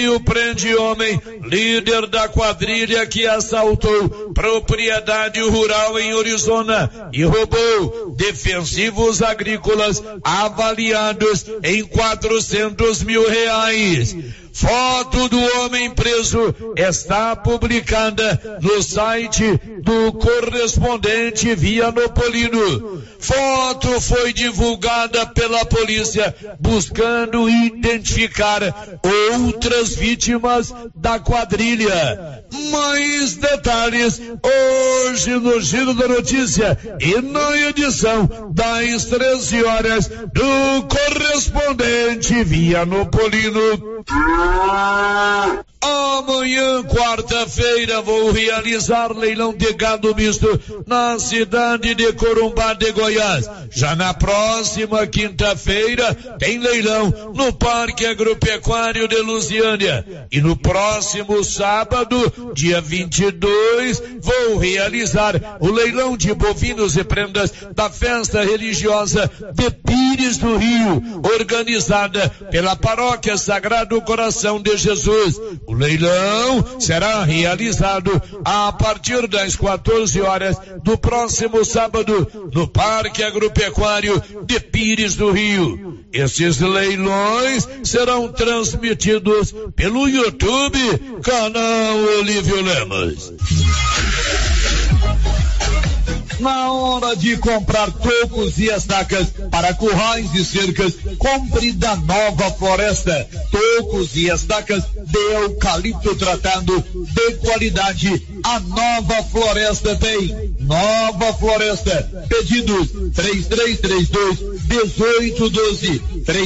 Prende homem, líder da quadrilha que assaltou propriedade rural em Orizona e roubou defensivos agrícolas avaliados em R$400 mil. Foto do homem preso está publicada no site do Correspondente Vianopolino. Foto foi divulgada pela polícia buscando identificar outras vítimas da quadrilha. Mais detalhes hoje no Giro da Notícia e na edição das 13 horas do Correspondente Vianopolino. Amanhã, quarta-feira, vou realizar leilão de gado misto na cidade de Corumbá de Goiás. Já na próxima quinta-feira tem leilão no Parque Agropecuário de Lusiânia. E no próximo sábado, dia 22, vou realizar o leilão de bovinos e prendas da festa religiosa de Pires do Rio, organizada pela Paróquia Sagrado Coração de Jesus. O leilão será realizado a partir das 14 horas do próximo sábado no Parque Agropecuário de Pires do Rio. Esses leilões serão transmitidos pelo YouTube, canal Olívio Lemos. Na hora de comprar tocos e estacas para currais e cercas, compre da Nova Floresta. Tocos e estacas de eucalipto tratado de qualidade. A Nova Floresta tem. Nova Floresta. Pedidos 3332-1812.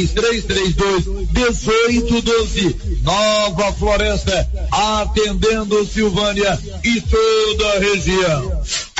3332-1812. Nova Floresta. Atendendo Silvânia e toda a região.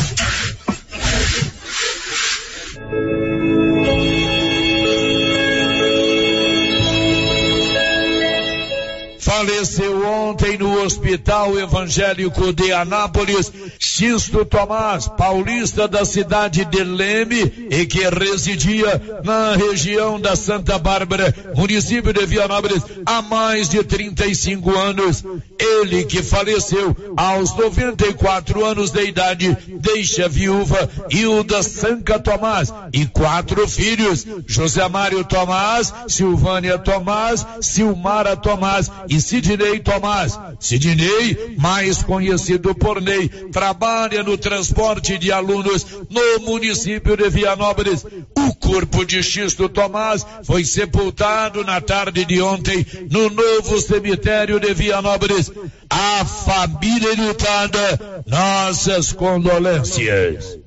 Faleceu ontem no Hospital Evangélico de Anápolis Xisto Tomás, paulista da cidade de Leme e que residia na região da Santa Bárbara, município de Vianópolis, há mais de 35 anos. Ele que faleceu aos 94 anos de idade, deixa viúva Hilda Sanca Tomás e 4 filhos, José Mário Tomás, Silvânia Tomás, Silmara Tomás e Sidney Tomás. Sidney, mais conhecido por Ney, trabalha no transporte de alunos no município de Vianópolis. O corpo de Xisto Tomás foi sepultado na tarde de ontem no novo cemitério de Vianópolis. A família lutada, nossas condolências.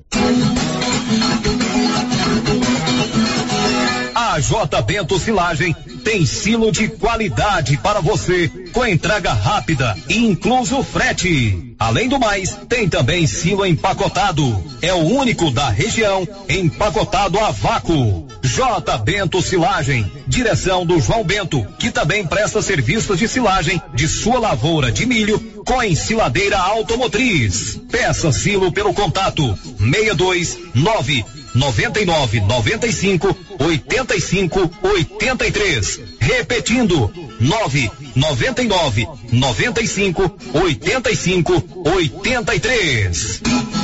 A J. Bento Silagem tem silo de qualidade para você, com entrega rápida e incluso frete. Além do mais, tem também silo empacotado. É o único da região empacotado a vácuo. J. Bento Silagem, direção do João Bento, que também presta serviços de silagem de sua lavoura de milho com ensiladeira automotriz. Peça silo pelo contato 629-95-85-83. Repetindo, 999-95-85-83.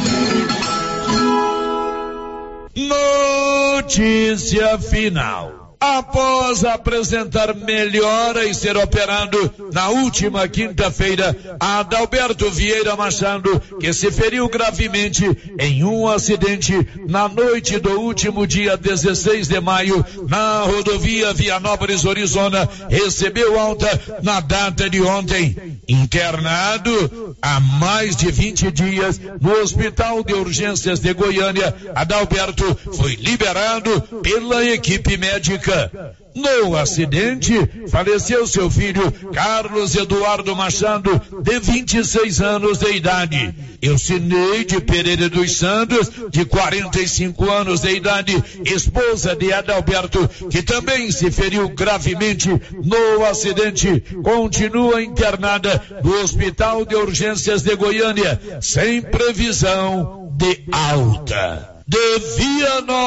Notícia final. Após apresentar melhora e ser operado na última quinta-feira, Adalberto Vieira Machado, que se feriu gravemente em um acidente na noite do último dia 16 de maio, na rodovia Vianópolis-Orizona, recebeu alta na data de ontem. Internado há mais de 20 dias no Hospital de Urgências de Goiânia, Adalberto foi liberado pela equipe médica. No acidente, faleceu seu filho Carlos Eduardo Machado, de 26 anos de idade. Elcineide Pereira dos Santos, de 45 anos de idade, esposa de Adalberto, que também se feriu gravemente no acidente, continua internada no Hospital de Urgências de Goiânia, sem previsão de alta. De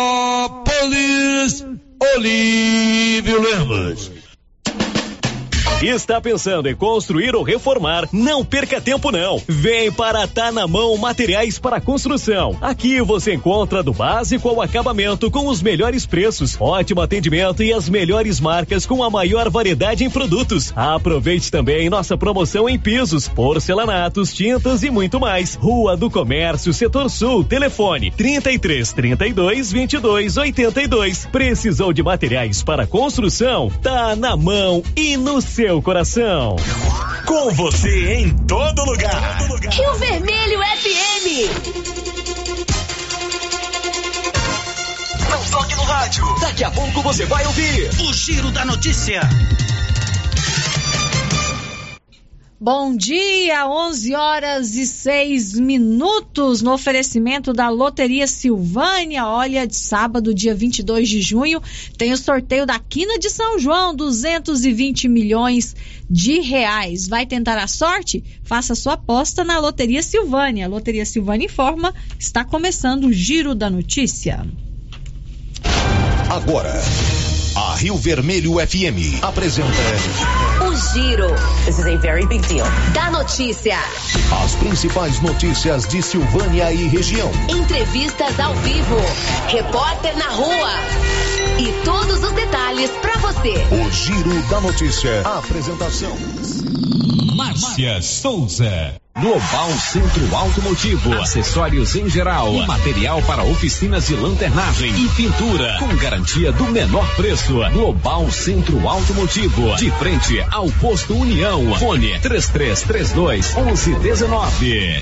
Vianópolis, Olívio Lemos. Está pensando em construir ou reformar? Não perca tempo não. Vem para Tá na Mão Materiais para Construção. Aqui você encontra do básico ao acabamento com os melhores preços, ótimo atendimento e as melhores marcas com a maior variedade em produtos. Aproveite também nossa promoção em pisos, porcelanatos, tintas e muito mais. Rua do Comércio, Setor Sul, telefone 33 32 22 82. Precisou de materiais para construção? Tá na mão e no seu coração. Com você em todo lugar. Rio Vermelho FM. Não toque no rádio. Daqui a pouco você vai ouvir o Giro da Notícia. Bom dia, 11h06, no oferecimento da Loteria Silvânia. Olha, de sábado, dia 22 de junho, tem o sorteio da Quina de São João, 220 milhões de reais. Vai tentar a sorte? Faça sua aposta na Loteria Silvânia. A Loteria Silvânia informa, está começando o Giro da Notícia. Agora, a Rio Vermelho FM apresenta O Giro. This is a very big deal. Da notícia. As principais notícias de Silvânia e região. Entrevistas ao vivo. Repórter na rua. E todos os detalhes para você. O Giro da Notícia. A apresentação: Márcia Souza. Global Centro Automotivo, acessórios em geral, material para oficinas de lanternagem e pintura, com garantia do menor preço. Global Centro Automotivo, de frente ao Posto União. Fone 3332-1119.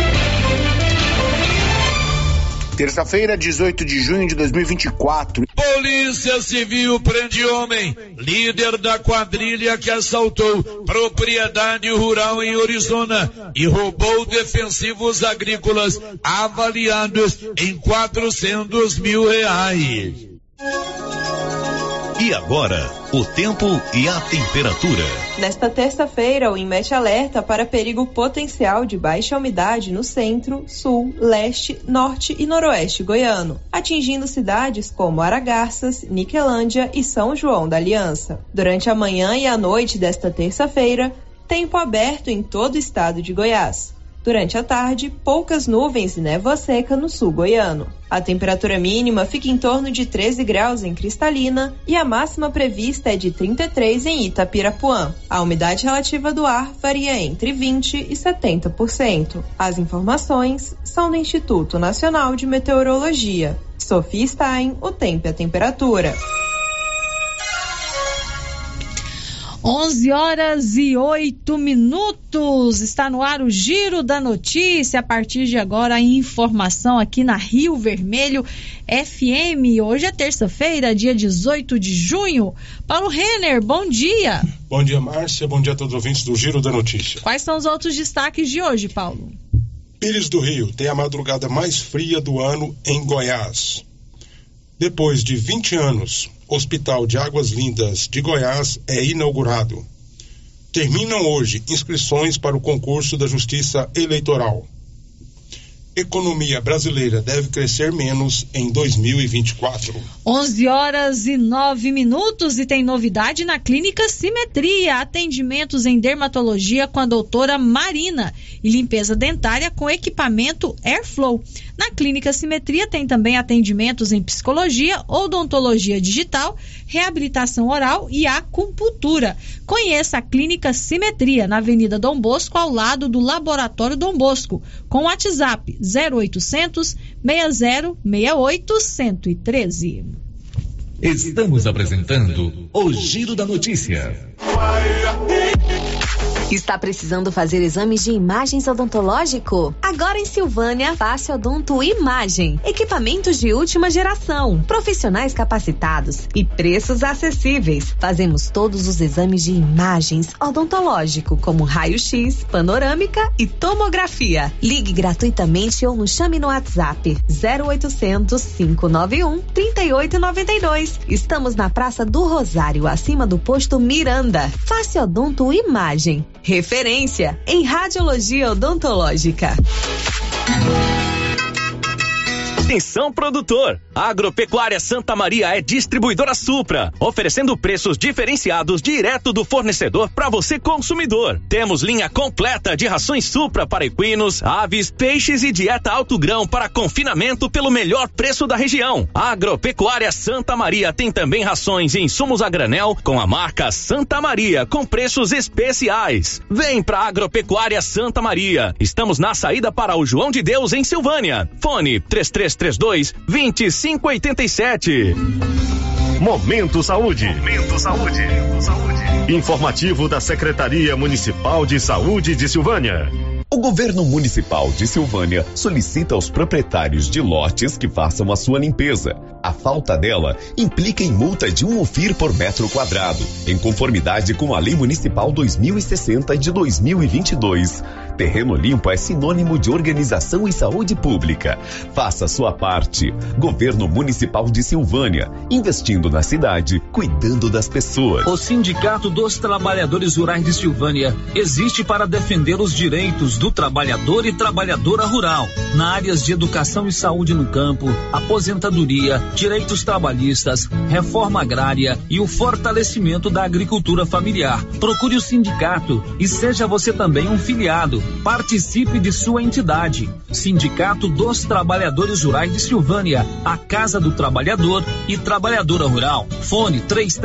Terça-feira, 18 de junho de 2024. Polícia Civil prende homem, líder da quadrilha que assaltou propriedade rural em Orizona e roubou defensivos agrícolas avaliados em R$400 mil. E agora, o tempo e a temperatura. Nesta terça-feira, o INMET alerta para perigo potencial de baixa umidade no centro, sul, leste, norte e noroeste goiano, atingindo cidades como Aragarças, Niquelândia e São João da Aliança. Durante a manhã e a noite desta terça-feira, tempo aberto em todo o estado de Goiás. Durante a tarde, poucas nuvens e névoa seca no sul goiano. A temperatura mínima fica em torno de 13 graus em Cristalina e a máxima prevista é de 33 em Itapirapuã. A umidade relativa do ar varia entre 20% e 70%. As informações são do Instituto Nacional de Meteorologia. Sofia Stein, o tempo e a temperatura. 11h08, está no ar o Giro da Notícia. A partir de agora, a informação aqui na Rio Vermelho FM. Hoje é terça-feira, dia 18 de junho. Paulo Renner, bom dia. Bom dia, Márcia. Bom dia a todos os ouvintes do Giro da Notícia. Quais são os outros destaques de hoje, Paulo? Pires do Rio tem a madrugada mais fria do ano em Goiás. Depois de 20 anos, Hospital de Águas Lindas de Goiás é inaugurado. Terminam hoje inscrições para o concurso da Justiça Eleitoral. Economia brasileira deve crescer menos em 2024. 11h09 e tem novidade na Clínica Simetria. Atendimentos em dermatologia com a doutora Marina e limpeza dentária com equipamento Airflow. Na Clínica Simetria tem também atendimentos em psicologia, odontologia digital, reabilitação oral e acupuntura. Conheça a Clínica Simetria na Avenida Dom Bosco, ao lado do Laboratório Dom Bosco, com o WhatsApp 0800 6068 113. Estamos apresentando o Giro da Notícia. Está precisando fazer exames de imagens odontológico? Agora em Silvânia, Fácil Odonto Imagem. Equipamentos de última geração, profissionais capacitados e preços acessíveis. Fazemos todos os exames de imagens odontológico, como raio-x, panorâmica e tomografia. Ligue gratuitamente ou nos chame no WhatsApp 0800 591 3892. Estamos na Praça do Rosário, acima do posto Miranda. Fácil Odonto Imagem. Referência em radiologia odontológica. Atenção, produtor! A Agropecuária Santa Maria é distribuidora Supra, oferecendo preços diferenciados direto do fornecedor para você, consumidor. Temos linha completa de rações Supra para equinos, aves, peixes e dieta alto grão para confinamento pelo melhor preço da região. A Agropecuária Santa Maria tem também rações e insumos a granel com a marca Santa Maria, com preços especiais. Vem pra Agropecuária Santa Maria. Estamos na saída para o João de Deus, em Silvânia. Fone 3332-2587. Momento Saúde. Momento Saúde. Informativo da Secretaria Municipal de Saúde de Silvânia. O governo municipal de Silvânia solicita aos proprietários de lotes que façam a sua limpeza. A falta dela implica em multa de 1 UFIR por metro quadrado, em conformidade com a Lei Municipal 2060 de 2022. Terreno limpo é sinônimo de organização e saúde pública. Faça sua parte. Governo Municipal de Silvânia, investindo na cidade, cuidando das pessoas. O Sindicato dos Trabalhadores Rurais de Silvânia existe para defender os direitos do trabalhador e trabalhadora rural, na áreas de educação e saúde no campo, aposentadoria, direitos trabalhistas, reforma agrária e o fortalecimento da agricultura familiar. Procure o sindicato e seja você também um filiado. Participe de sua entidade. Sindicato dos Trabalhadores Rurais de Silvânia, a Casa do Trabalhador e Trabalhadora Rural. Fone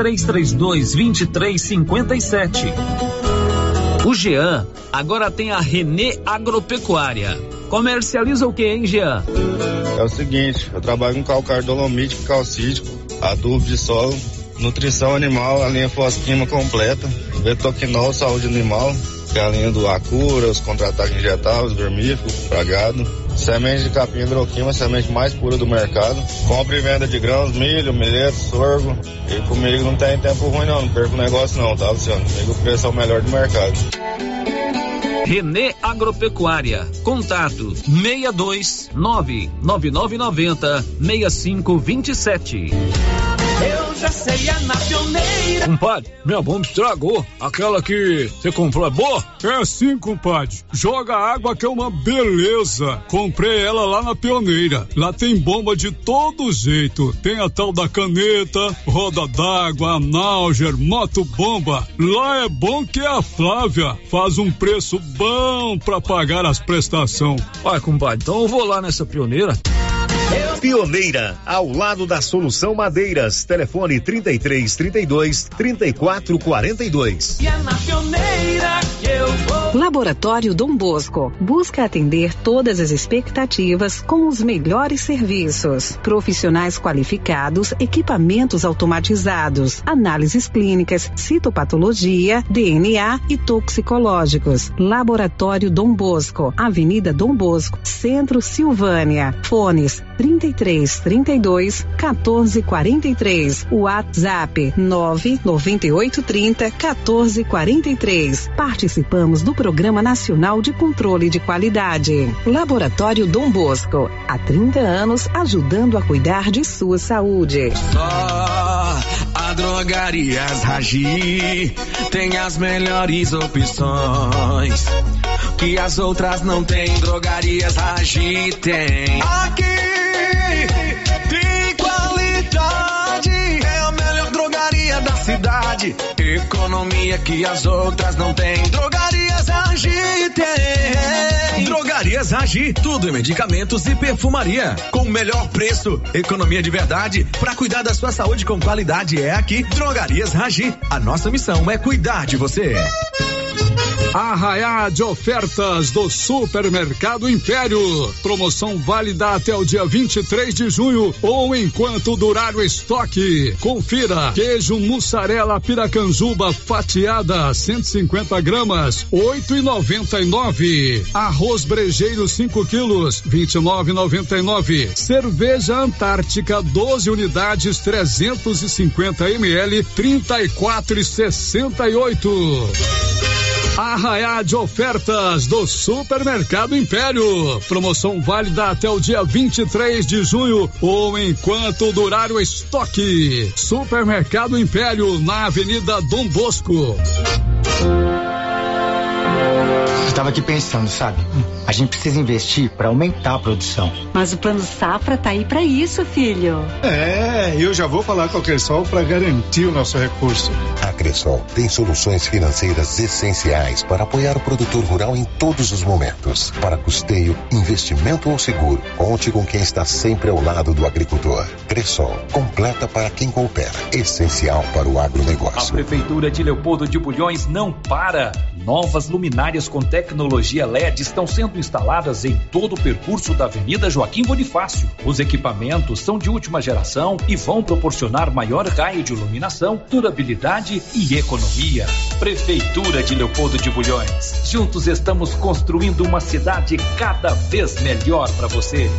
3332-2357. O Jean agora tem a Renê Agropecuária. Comercializa o que, hein, Jean? É o seguinte, eu trabalho com calcário dolomítico, calcítico, adubo de solo, nutrição animal, a linha fosquima completa, betoquinol, saúde animal, que é a linha do Acura, os contra-ataques injetáveis, vermífugo, pra gado, semente de capim hidroquima, a semente mais pura do mercado, compra e venda de grãos, milho, milheto, sorgo, e comigo não tem tempo ruim não perco o negócio não, tá, Luciano? Comigo o preço é o melhor do mercado. Renê Agropecuária. Contato 629-9990-6527. Eu já sei, é na Pioneira. Compadre, minha bomba estragou. Aquela que você comprou é boa? É sim, compadre. Joga água que é uma beleza. Comprei ela lá na Pioneira. Lá tem bomba de todo jeito. Tem a tal da caneta, roda d'água, Analger, moto bomba. Lá é bom que a Flávia faz um preço bom pra pagar as prestações. Vai, compadre, então eu vou lá nessa Pioneira. Pioneira, ao lado da Solução Madeiras. Telefone 3332-3442. E é na Pioneira que eu vou. Laboratório Dom Bosco busca atender todas as expectativas com os melhores serviços. Profissionais qualificados, equipamentos automatizados, análises clínicas, citopatologia, DNA e toxicológicos. Laboratório Dom Bosco, Avenida Dom Bosco, Centro, Silvânia. Fones 3332 1443. WhatsApp 99830 1443. Participamos do Programa Nacional de Controle de Qualidade. Laboratório Dom Bosco, há 30 anos ajudando a cuidar de sua saúde. Só a Drogarias Ragi tem as melhores opções que as outras não tem. Drogarias Ragi tem. Aqui tem qualidade, é a melhor drogaria da cidade. Economia que as outras não tem. Drogarias Ragi tem. Drogarias Ragi, tudo em medicamentos e perfumaria, com o melhor preço, economia de verdade, pra cuidar da sua saúde com qualidade é aqui. Drogarias Ragi, a nossa missão é cuidar de você. Arraiá de ofertas do Supermercado Império. Promoção válida até o dia 23 de junho ou enquanto durar o estoque. Confira: queijo mussarela Piracanjuba fatiada 150 gramas, 8,99. Arroz brejeiro 5 quilos, 29,99. Cerveja Antártica 12 unidades 350 ml, 34,68. Arraiá de ofertas do Supermercado Império. Promoção válida até o dia 23 de junho ou enquanto durar o estoque. Supermercado Império, na Avenida Dom Bosco. Estava tava aqui pensando, sabe? A gente precisa investir para aumentar a produção. Mas o Plano Safra tá aí para isso, filho. Eu já vou falar com a Cressol para garantir o nosso recurso. A Cressol tem soluções financeiras essenciais para apoiar o produtor rural em todos os momentos. Para custeio, investimento ou seguro, conte com quem está sempre ao lado do agricultor. Cressol, completa para quem coopera, essencial para o agronegócio. A Prefeitura de Leopoldo de Bulhões não para. Novas luminárias com tecnologia LED estão sendo instaladas em todo o percurso da Avenida Joaquim Bonifácio. Os equipamentos são de última geração e vão proporcionar maior raio de iluminação, durabilidade e economia. Prefeitura de Leopoldo de Bulhões. Juntos estamos construindo uma cidade cada vez melhor para você.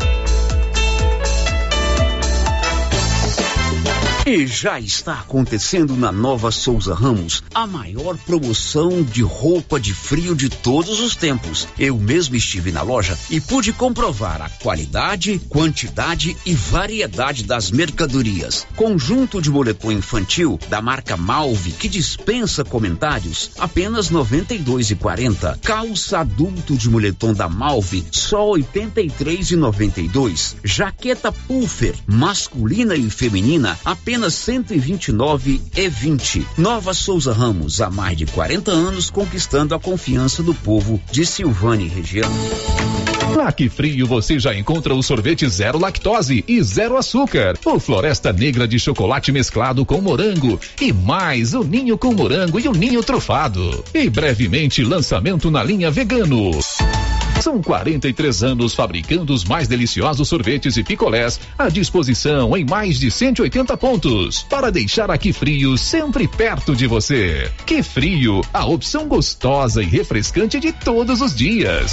E já está acontecendo na Nova Souza Ramos a maior promoção de roupa de frio de todos os tempos. Eu mesmo estive na loja e pude comprovar a qualidade, quantidade e variedade das mercadorias. Conjunto de moletom infantil da marca Malve, que dispensa comentários, apenas R$ 92,40. Calça adulto de moletom da Malve, só R$ 83,92. Jaqueta puffer masculina e feminina, apenas R$ 129,20. Nova Souza Ramos, há mais de 40 anos conquistando a confiança do povo de Silvânia e região. Na Que Frio você já encontra o sorvete zero lactose e zero açúcar, o Floresta Negra de chocolate mesclado com morango e mais o ninho com morango e o ninho trufado. E brevemente lançamento na linha vegano. São 43 anos fabricando os mais deliciosos sorvetes e picolés à disposição em mais de 180 pontos para deixar a Que Frio sempre perto de você. Que Frio, a opção gostosa e refrescante de todos os dias.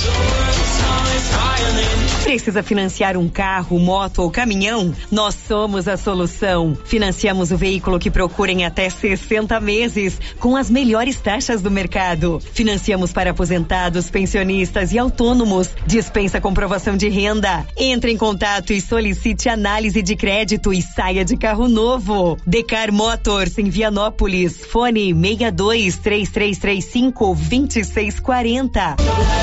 Precisa financiar um carro, moto ou caminhão? Nós somos a solução. Financiamos o veículo que procura em até 60 meses, com as melhores taxas do mercado. Financiamos para aposentados, pensionistas e autônomos. Dispensa comprovação de renda. Entre em contato e solicite análise de crédito e saia de carro novo. Decar Motors em Vianópolis. Fone 623335-2640.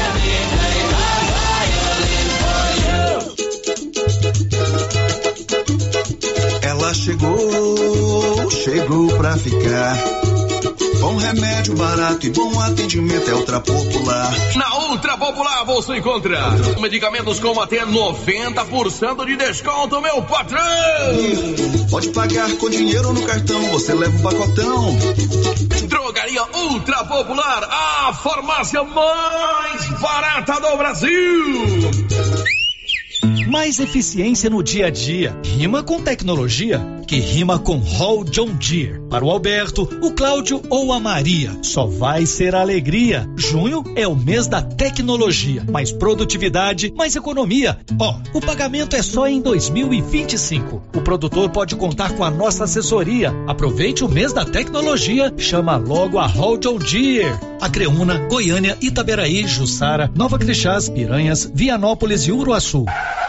Ela chegou pra ficar. Bom remédio barato e bom atendimento é Ultra Popular. Na Ultra Popular você encontra medicamentos com até 90% de desconto, meu patrão. Pode pagar com dinheiro ou no cartão, você leva um pacotão. Drogaria Ultra Popular, a farmácia mais barata do Brasil. Mais eficiência no dia a dia. Rima com tecnologia, que rima com Hall John Deere. Para o Alberto, o Cláudio ou a Maria, só vai ser alegria. Junho é o mês da tecnologia. Mais produtividade, mais economia. O pagamento é só em 2025. O produtor pode contar com a nossa assessoria. Aproveite o mês da tecnologia. Chama logo a Hall John Deere. Acreúna, Goiânia, Itaberaí, Jussara, Nova Crixás, Piranhas, Vianópolis e Uruaçu.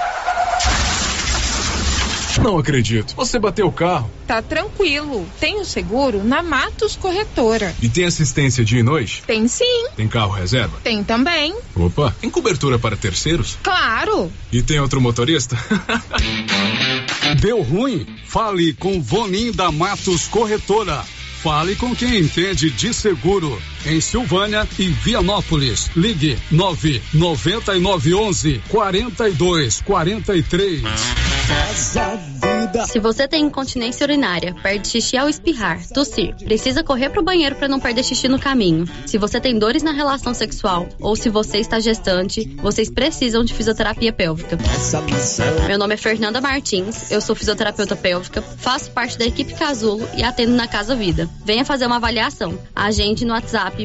Não acredito. Você bateu o carro. Tá tranquilo. Tenho seguro na Matos Corretora. E tem assistência dia e noite? Tem sim. Tem carro reserva? Tem também. Opa, tem cobertura para terceiros? Claro. E tem outro motorista? Deu ruim? Fale com Vonim da Matos Corretora. Fale com quem entende de seguro. Em Silvânia e Vianópolis. Ligue 99911-4243. Se você tem incontinência urinária, perde xixi ao espirrar, tossir, precisa correr pro banheiro para não perder xixi no caminho. Se você tem dores na relação sexual ou se você está gestante, vocês precisam de fisioterapia pélvica. Meu nome é Fernanda Martins, eu sou fisioterapeuta pélvica, faço parte da equipe Casulo e atendo na Casa Vida. Venha fazer uma avaliação. Agende no WhatsApp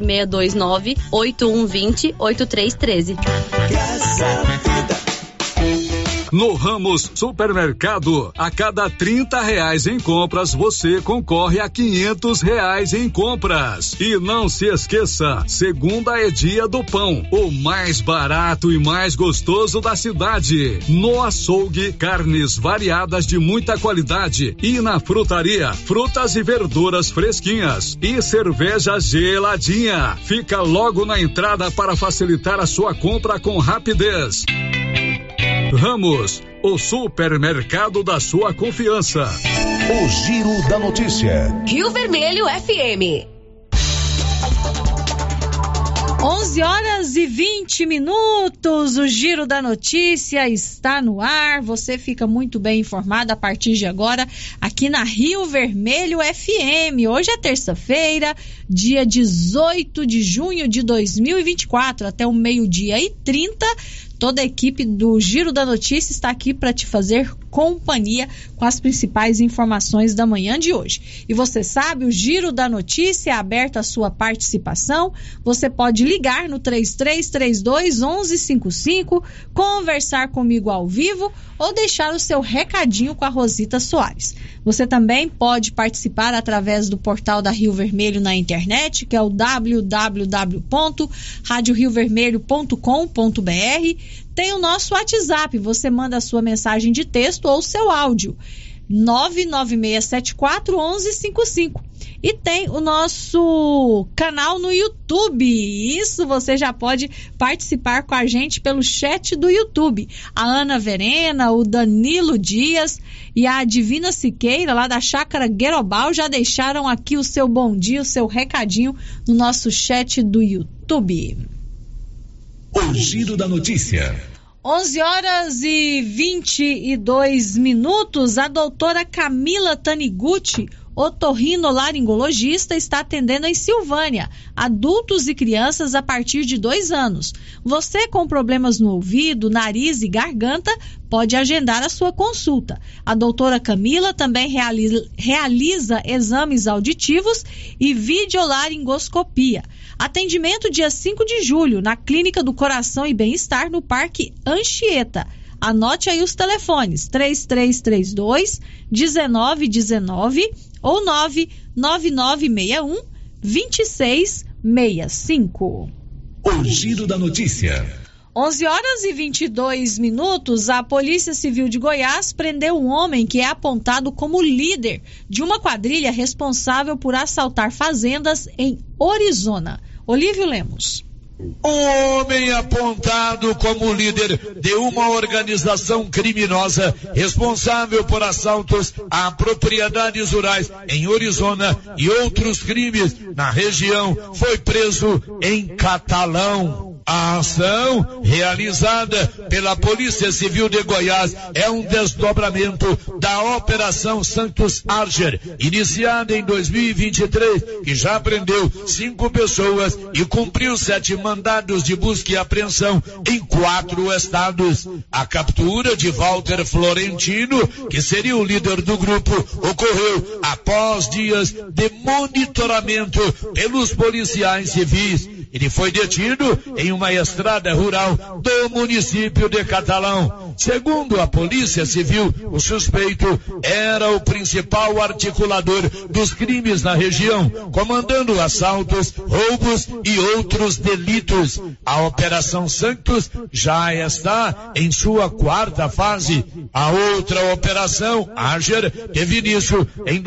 629-8120-8313. No Ramos Supermercado, a cada R$30 em compras, você concorre a R$500 em compras. E não se esqueça, segunda é dia do pão, o mais barato e mais gostoso da cidade. No açougue, carnes variadas de muita qualidade. E na frutaria, frutas e verduras fresquinhas. E cerveja geladinha. Fica logo na entrada para facilitar a sua compra com rapidez. Ramos, o supermercado da sua confiança. O Giro da Notícia. Rio Vermelho FM. 11h20. O Giro da Notícia está no ar. Você fica muito bem informado a partir de agora aqui na Rio Vermelho FM. Hoje é terça-feira, dia 18 de junho de 2024, até o 12h30. Toda a equipe do Giro da Notícia está aqui para te fazer companhia com as principais informações da manhã de hoje. E você sabe, o Giro da Notícia é aberto à sua participação. Você pode ligar no 3332-1155, conversar comigo ao vivo ou deixar o seu recadinho com a Rosita Soares. Você também pode participar através do portal da Rio Vermelho na internet, que é o www.radioriovermelho.com.br. Tem o nosso WhatsApp, você manda a sua mensagem de texto ou seu áudio, 99674-1155. E tem o nosso canal no YouTube. Isso, você já pode participar com a gente pelo chat do YouTube. A Ana Verena, o Danilo Dias e a Divina Siqueira, lá da Chácara Guerobal, já deixaram aqui o seu bom dia, o seu recadinho no nosso chat do YouTube. O Giro da Notícia. 11h22. A doutora Camila Taniguchi, otorrinolaringologista, está atendendo em Silvânia adultos e crianças a partir de 2 anos. Você com problemas no ouvido, nariz e garganta pode agendar a sua consulta. A doutora Camila também realiza exames auditivos e videolaringoscopia. Atendimento dia 5 de julho na Clínica do Coração e Bem-Estar no Parque Anchieta. Anote aí os telefones 3332-1919 ou 99961-2665. O Giro da Notícia. 11h22. A Polícia Civil de Goiás prendeu um homem que é apontado como líder de uma quadrilha responsável por assaltar fazendas em Orizona. Olívio Lemos. Um homem apontado como líder de uma organização criminosa responsável por assaltos a propriedades rurais em Orizona e outros crimes na região foi preso em Catalão. A ação realizada pela Polícia Civil de Goiás é um desdobramento da Operação Santos Archer, iniciada em 2023, que já prendeu 5 pessoas e cumpriu 7 mandados de busca e apreensão em 4 estados. A captura de Walter Florentino, que seria o líder do grupo, ocorreu após dias de monitoramento pelos policiais civis. Ele foi detido em uma estrada rural do município de Catalão. Segundo a Polícia Civil, o suspeito era o principal articulador dos crimes na região, comandando assaltos, roubos e outros delitos. A Operação Santos já está em sua 4ª fase. A outra Operação Áger teve início em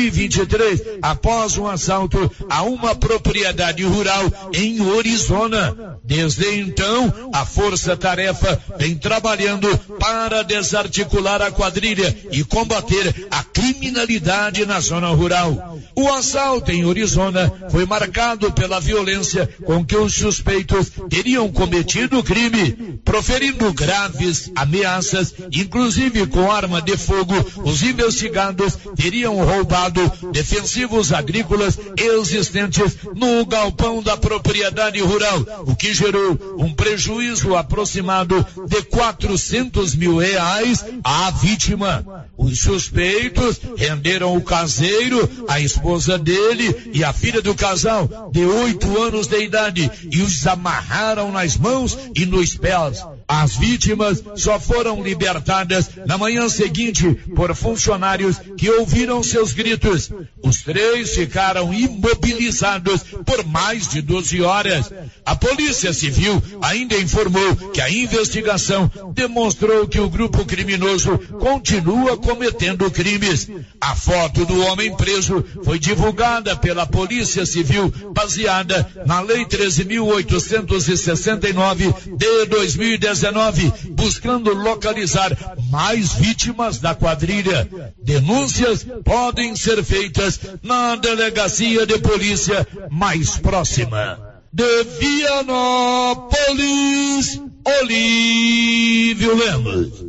2023, após um assalto a uma propriedade rural em Orizona. Desde então, a Força-Tarefa vem trabalhando para desarticular a quadrilha e combater a criminalidade na zona rural. O assalto em Orizona foi marcado pela violência com que os suspeitos teriam cometido o crime, proferindo graves ameaças, inclusive com arma de fogo. Os investigados teriam roubado defensivos agrícolas existentes no galpão da propriedade rural, o que gerou um prejuízo aproximado de R$400 mil à vítima. Os suspeitos renderam o caseiro, a esposa dele e a filha do casal, de 8 anos de idade, e os amarraram nas mãos e nos pés. As vítimas só foram libertadas na manhã seguinte por funcionários que ouviram seus gritos. Os 3 ficaram imobilizados por mais de 12 horas. A Polícia Civil ainda informou que a investigação demonstrou que o grupo criminoso continua cometendo crimes. A foto do homem preso foi divulgada pela Polícia Civil, baseada na Lei 13.869 de 2019, buscando localizar mais vítimas da quadrilha. Denúncias podem ser feitas na delegacia de polícia mais próxima. De Vianópolis, Olívio Lemos.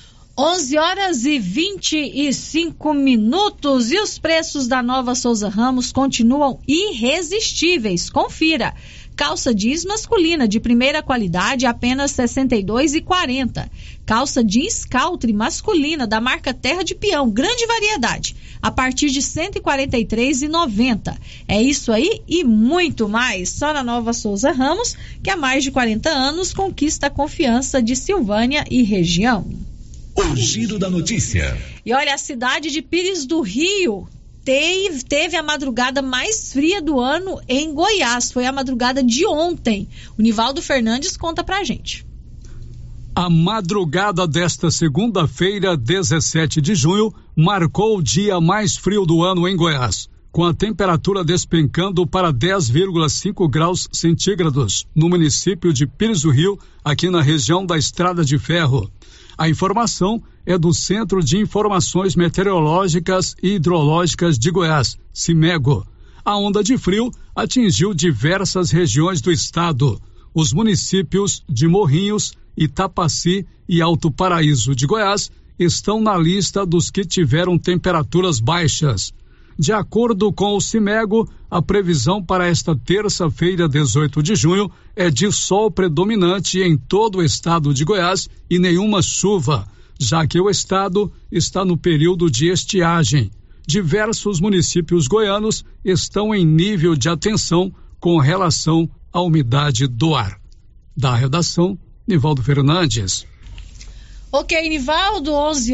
11h25 e os preços da Nova Souza Ramos continuam irresistíveis. Confira. Calça jeans masculina de primeira qualidade apenas R$ 62,40. Calça jeans Caltri masculina da marca Terra de Peão, grande variedade, a partir de R$ 143,90. É isso aí e muito mais. Só na Nova Souza Ramos, que há mais de 40 anos conquista a confiança de Silvânia e região. O Giro da Notícia. E olha, a cidade de Pires do Rio teve a madrugada mais fria do ano em Goiás. Foi a madrugada de ontem. O Nivaldo Fernandes conta pra gente. A madrugada desta segunda-feira, 17 de junho, marcou o dia mais frio do ano em Goiás, com a temperatura despencando para 10,5 graus centígrados no município de Pires do Rio, aqui na região da Estrada de Ferro. A informação é do Centro de Informações Meteorológicas e Hidrológicas de Goiás, CIMEGO. A onda de frio atingiu diversas regiões do estado. Os municípios de Morrinhos, Itapaci e Alto Paraíso de Goiás estão na lista dos que tiveram temperaturas baixas. De acordo com o CIMEGO, a previsão para esta terça-feira, 18 de junho, é de sol predominante em todo o estado de Goiás e nenhuma chuva, já que o estado está no período de estiagem. Diversos municípios goianos estão em nível de atenção com relação à umidade do ar. Da redação, Nivaldo Fernandes. Ok, Nivaldo,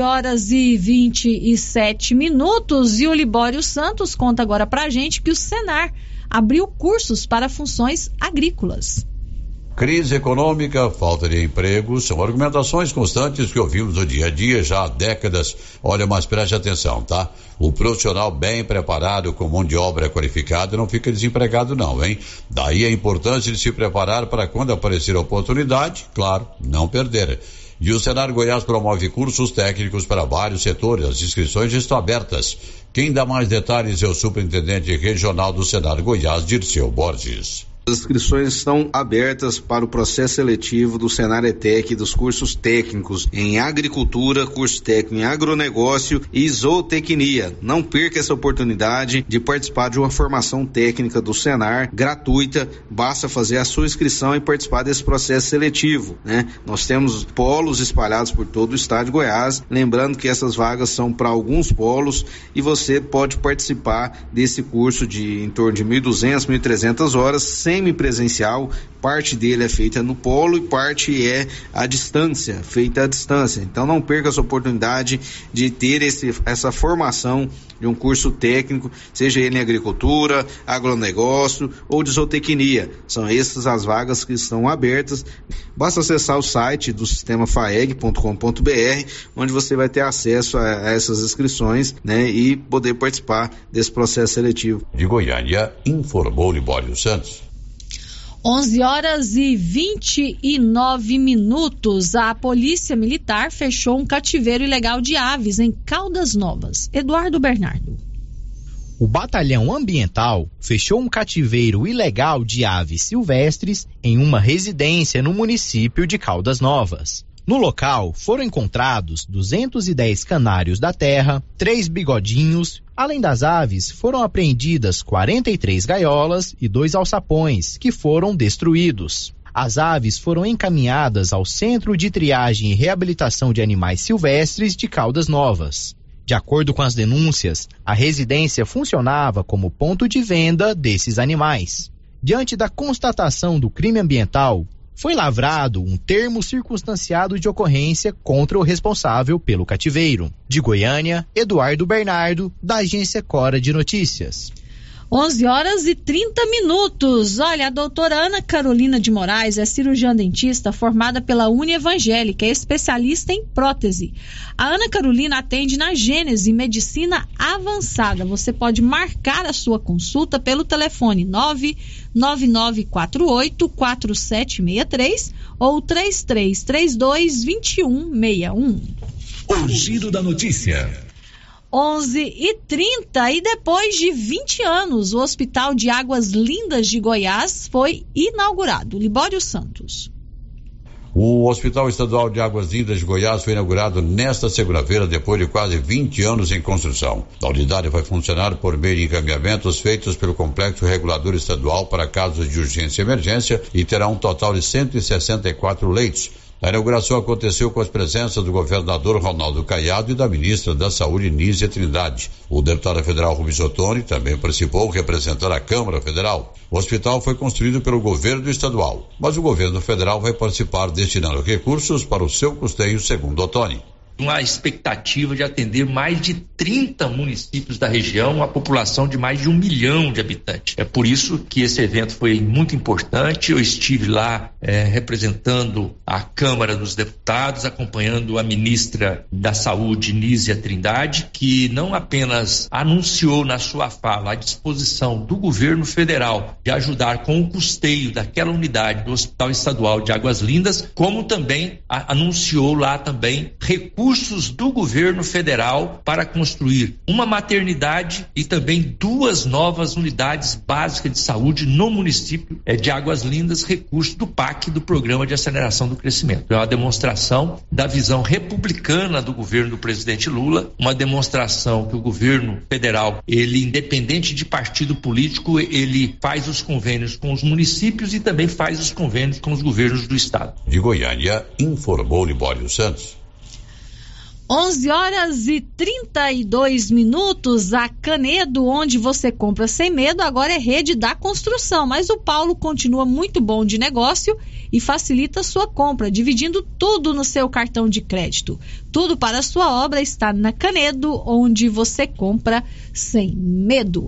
11h27 e o Libório Santos conta agora pra gente que o Senar abriu cursos para funções agrícolas. Crise econômica, falta de emprego, são argumentações constantes que ouvimos no dia a dia já há décadas. Olha, mas preste atenção, tá? O profissional bem preparado com mão de obra qualificada não fica desempregado não, hein? Daí a importância de se preparar para quando aparecer a oportunidade, claro, não perder. E o Senar Goiás promove cursos técnicos para vários setores. As inscrições estão abertas. Quem dá mais detalhes é o superintendente regional do Senar Goiás, Dirceu Borges. As inscrições estão abertas para o processo seletivo do Senar ETEC dos cursos técnicos em agricultura, curso técnico em agronegócio e zootecnia. Não perca essa oportunidade de participar de uma formação técnica do Senar gratuita. Basta fazer a sua inscrição e participar desse processo seletivo, né? Nós temos polos espalhados por todo o estado de Goiás. Lembrando que essas vagas são para alguns polos e você pode participar desse curso de em torno de 1.200, 1.300 horas semipresencial. Parte dele é feita no polo e parte é à distância, feita à distância. Então não perca essa oportunidade de ter essa formação de um curso técnico, seja ele em agricultura, agronegócio ou de zootecnia. São essas as vagas que estão abertas. Basta acessar o site do sistema faeg.com.br, onde você vai ter acesso a essas inscrições, né, e poder participar desse processo seletivo. De Goiânia, informou Libório Santos. 11h29. A Polícia Militar fechou um cativeiro ilegal de aves em Caldas Novas. Eduardo Bernardo. O Batalhão Ambiental fechou um cativeiro ilegal de aves silvestres em uma residência no município de Caldas Novas. No local foram encontrados 210 canários da terra, 3 bigodinhos. Além das aves, foram apreendidas 43 gaiolas e 2 alçapões, que foram destruídos. As aves foram encaminhadas ao Centro de Triagem e Reabilitação de Animais Silvestres de Caldas Novas. De acordo com as denúncias, a residência funcionava como ponto de venda desses animais. Diante da constatação do crime ambiental, foi lavrado um termo circunstanciado de ocorrência contra o responsável pelo cativeiro. De Goiânia, Eduardo Bernardo, da agência Cora de Notícias. 11h30. Olha, a doutora Ana Carolina de Moraes é cirurgiã dentista formada pela Unievangélica, é especialista em prótese. A Ana Carolina atende na Gênese Medicina Avançada. Você pode marcar a sua consulta pelo telefone 99948-4763 ou 3332-2161. O Giro da Notícia. 11h30 e depois de 20 anos, o Hospital de Águas Lindas de Goiás foi inaugurado. Libório Santos. O Hospital Estadual de Águas Lindas de Goiás foi inaugurado nesta segunda-feira, depois de quase 20 anos em construção. A unidade vai funcionar por meio de encaminhamentos feitos pelo Complexo Regulador Estadual para casos de urgência e emergência e terá um total de 164 leitos. A inauguração aconteceu com as presenças do governador Ronaldo Caiado e da ministra da Saúde, Nízia Trindade. O deputado federal Rubens Ottoni também participou, representando a Câmara Federal. O hospital foi construído pelo governo estadual, mas o governo federal vai participar destinando recursos para o seu custeio, segundo Ottoni. Uma expectativa de atender mais de 30 municípios da região, uma população de mais de 1 milhão de habitantes. É por isso que esse evento foi muito importante. Eu estive lá representando a Câmara dos Deputados, acompanhando a ministra da Saúde, Nízia Trindade, que não apenas anunciou na sua fala a disposição do governo federal de ajudar com o custeio daquela unidade do Hospital Estadual de Águas Lindas, como também anunciou lá também recursos do governo federal para construir uma maternidade e também 2 novas unidades básicas de saúde no município de Águas Lindas, recurso do PAC, do Programa de Aceleração do Crescimento. É uma demonstração da visão republicana do governo do presidente Lula, uma demonstração que o governo federal, ele, independente de partido político, ele faz os convênios com os municípios e também faz os convênios com os governos do estado. De Goiânia, informou Libório Santos. 11h32. A Canedo, onde você compra sem medo, agora é rede da construção. Mas o Paulo continua muito bom de negócio e facilita a sua compra, dividindo tudo no seu cartão de crédito. Tudo para a sua obra está na Canedo, onde você compra sem medo.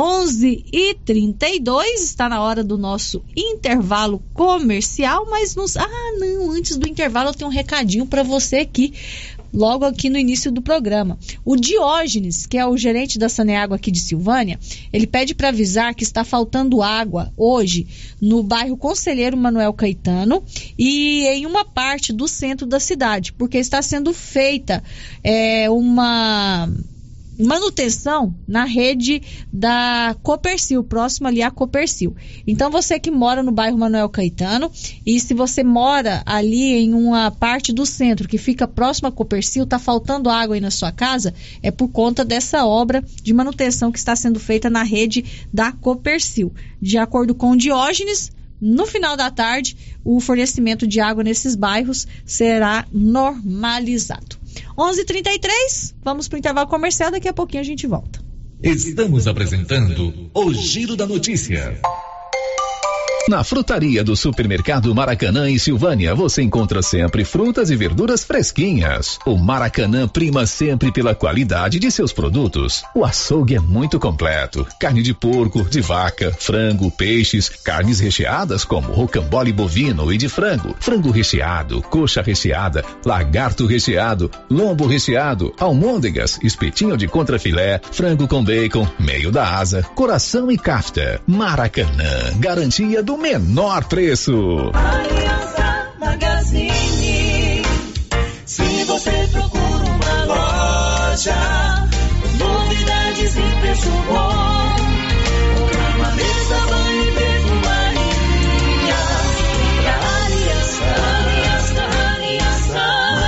11h32, está na hora do nosso intervalo comercial, mas antes do intervalo eu tenho um recadinho para você aqui. Logo aqui no início do programa. O Diógenes, que é o gerente da Saneágua aqui de Silvânia, ele pede para avisar que está faltando água hoje no bairro Conselheiro Manuel Caetano e em uma parte do centro da cidade, porque está sendo feita uma manutenção na rede da Copercil, próximo ali à Copercil. Então você que mora no bairro Manuel Caetano, e se você mora ali em uma parte do centro que fica próximo à Copercil, está faltando água aí na sua casa, é por conta dessa obra de manutenção que está sendo feita na rede da Copercil. De acordo com o Diógenes, no final da tarde, o fornecimento de água nesses bairros será normalizado. 11h33, vamos para o intervalo comercial, daqui a pouquinho a gente volta. Estamos apresentando o Giro da Notícia. Na frutaria do Supermercado Maracanã em Silvânia, você encontra sempre frutas e verduras fresquinhas. O Maracanã prima sempre pela qualidade de seus produtos. O açougue é muito completo. Carne de porco, de vaca, frango, peixes, carnes recheadas como rocambole bovino e de frango, frango recheado, coxa recheada, lagarto recheado, lombo recheado, almôndegas, espetinho de contrafilé, frango com bacon, meio da asa, coração e kafta. Maracanã, garantia do menor preço. Aliança Magazine. Se você procura uma loja, novidades e preço bom, cama, mesa, banho e perfumaria. Pra Aliança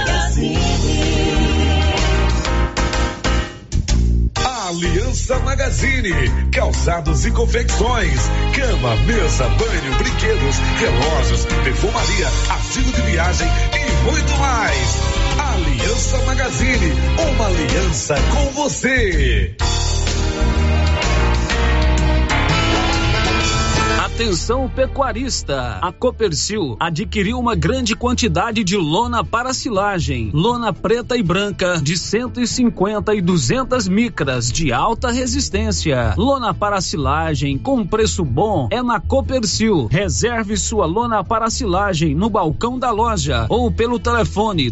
Magazine. Aliança Magazine, calçados e confecções, cama, mesa, banho, brinquedos, relógios, perfumaria, artigo de viagem e muito mais. Aliança Magazine, uma aliança com você. Atenção pecuarista, a Copercil adquiriu uma grande quantidade de lona para silagem, lona preta e branca de 150 e 200 micras de alta resistência. Lona para silagem com preço bom é na Copercil. Reserve sua lona para silagem no balcão da loja ou pelo telefone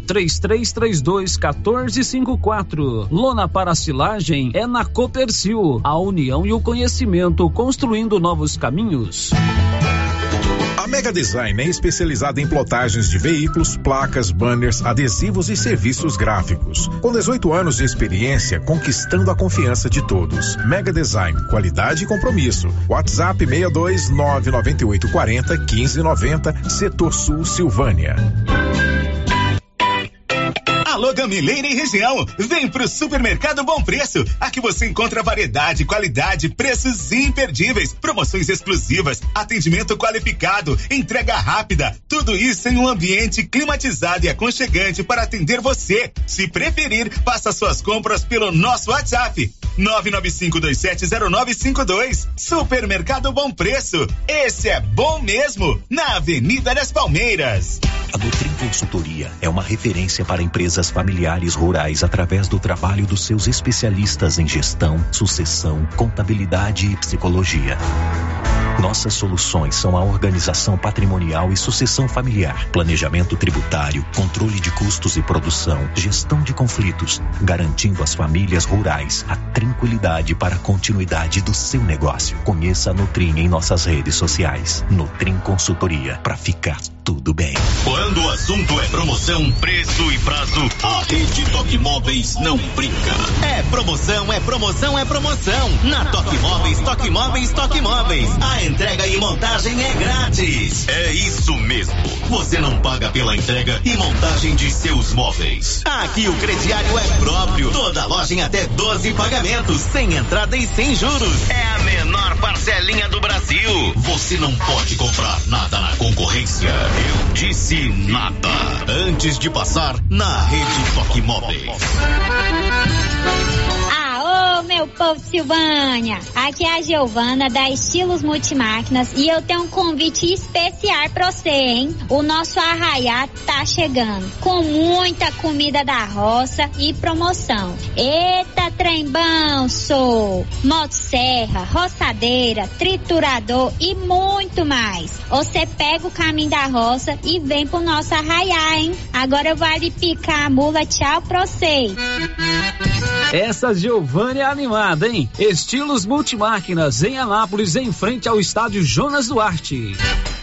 3332-1454. Lona para silagem é na Copercil, a união e o conhecimento construindo novos caminhos. A Mega Design é especializada em plotagens de veículos, placas, banners, adesivos e serviços gráficos. Com 18 anos de experiência, conquistando a confiança de todos. Mega Design, qualidade e compromisso. WhatsApp 62998401590, Setor Sul, Silvânia. Alô, Gamileira e região, vem pro Supermercado Bom Preço. Aqui você encontra variedade, qualidade, preços imperdíveis, promoções exclusivas, atendimento qualificado, entrega rápida. Tudo isso em um ambiente climatizado e aconchegante para atender você. Se preferir, faça suas compras pelo nosso WhatsApp 995270952. Supermercado Bom Preço. Esse é bom mesmo, na Avenida das Palmeiras. A Nutrim Consultoria é uma referência para empresas familiares rurais através do trabalho dos seus especialistas em gestão, sucessão, contabilidade e psicologia. Nossas soluções são a organização patrimonial e sucessão familiar, planejamento tributário, controle de custos e produção, gestão de conflitos, garantindo às famílias rurais a tranquilidade para a continuidade do seu negócio. Conheça a Nutrim em nossas redes sociais. Nutrim Consultoria, para ficar tudo bem. Quando o assunto é promoção, preço e prazo, a Rede Toque Móveis não brinca. É promoção, é promoção, é promoção. Na Toque Móveis, Toque Móveis, Toque Móveis. A entrega e montagem é grátis. É isso mesmo. Você não paga pela entrega e montagem de seus móveis. Aqui o crediário é próprio. Toda loja em até 12 pagamentos, sem entrada e sem juros. É a menor parcelinha do Brasil. Você não pode comprar nada na concorrência. Eu disse nada. Antes de passar na Rede Toque Móveis. Aô, meu povo de Silvânia. Aqui é a Giovana da Estilos Multimáquinas e eu tenho um convite especial pra você, hein? O nosso arraiá tá chegando com muita comida da roça e promoção. Eita, trem bom, sou! Motosserra, roçadeira, triturador e muito mais. Você pega o caminho da roça e vem pro nosso arraiá, hein? Agora eu vou ali picar a mula. Tchau pra você. Essa Giovânia é animada, hein? Estilos Multimáquinas, em Anápolis, em frente ao estádio Jonas Duarte.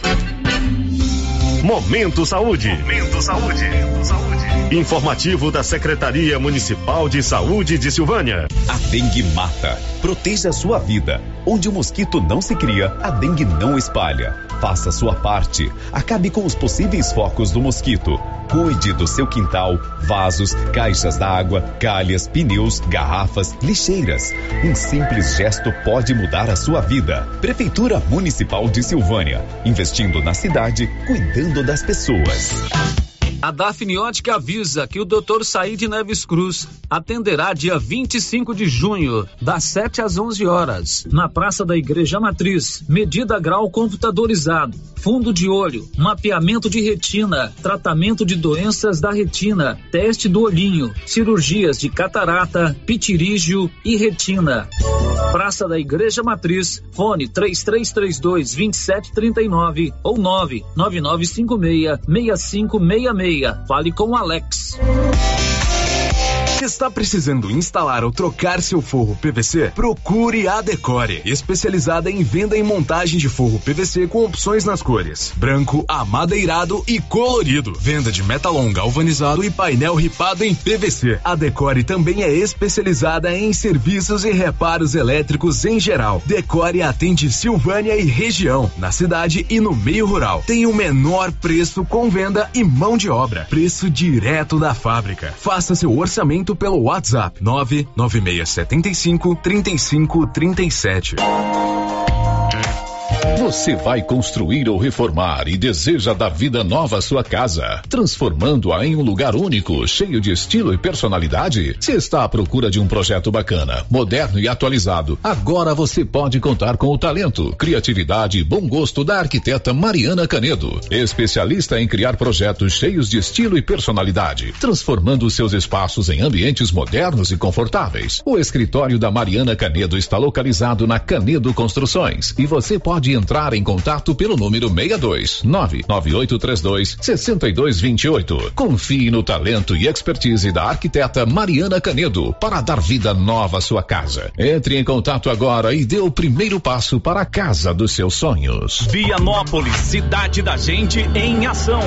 Momento Saúde. Momento Saúde. Informativo da Secretaria Municipal de Saúde de Silvânia. A dengue mata. Proteja a sua vida. Onde o mosquito não se cria, a dengue não espalha. Faça sua parte. Acabe com os possíveis focos do mosquito. Cuide do seu quintal, vasos, caixas d'água, calhas, pneus, garrafas, lixeiras. Um simples gesto pode mudar a sua vida. Prefeitura Municipal de Silvânia. Investindo na cidade, cuidando das pessoas. A Dafniótica avisa que o Dr. Saíde Neves Cruz atenderá dia 25 de junho, das 7 às 11 horas, na Praça da Igreja Matriz. Medida grau computadorizado, fundo de olho, mapeamento de retina, tratamento de doenças da retina, teste do olhinho, cirurgias de catarata, pitirígio e retina. Praça da Igreja Matriz, fone 3332-2739 ou 99956-6566. Fale com o Alex. Está precisando instalar ou trocar seu forro PVC? Procure a Decore, especializada em venda e montagem de forro PVC com opções nas cores branco, amadeirado e colorido. Venda de metalon galvanizado e painel ripado em PVC. A Decore também é especializada em serviços e reparos elétricos em geral. Decore atende Silvânia e região, na cidade e no meio rural. Tem o menor preço com venda e mão de obra. Preço direto da fábrica. Faça seu orçamento pelo WhatsApp 99675-3537. Você vai construir ou reformar e deseja dar vida nova à sua casa, transformando-a em um lugar único, cheio de estilo e personalidade? Se está à procura de um projeto bacana, moderno e atualizado, agora você pode contar com o talento, criatividade e bom gosto da arquiteta Mariana Canedo, especialista em criar projetos cheios de estilo e personalidade, transformando seus espaços em ambientes modernos e confortáveis. O escritório da Mariana Canedo está localizado na Canedo Construções e você pode entrar em contato pelo número 62-99832-6228. Confie no talento e expertise da arquiteta Mariana Canedo para dar vida nova à sua casa. Entre em contato agora e dê o primeiro passo para a casa dos seus sonhos. Vianópolis, cidade da gente em ação.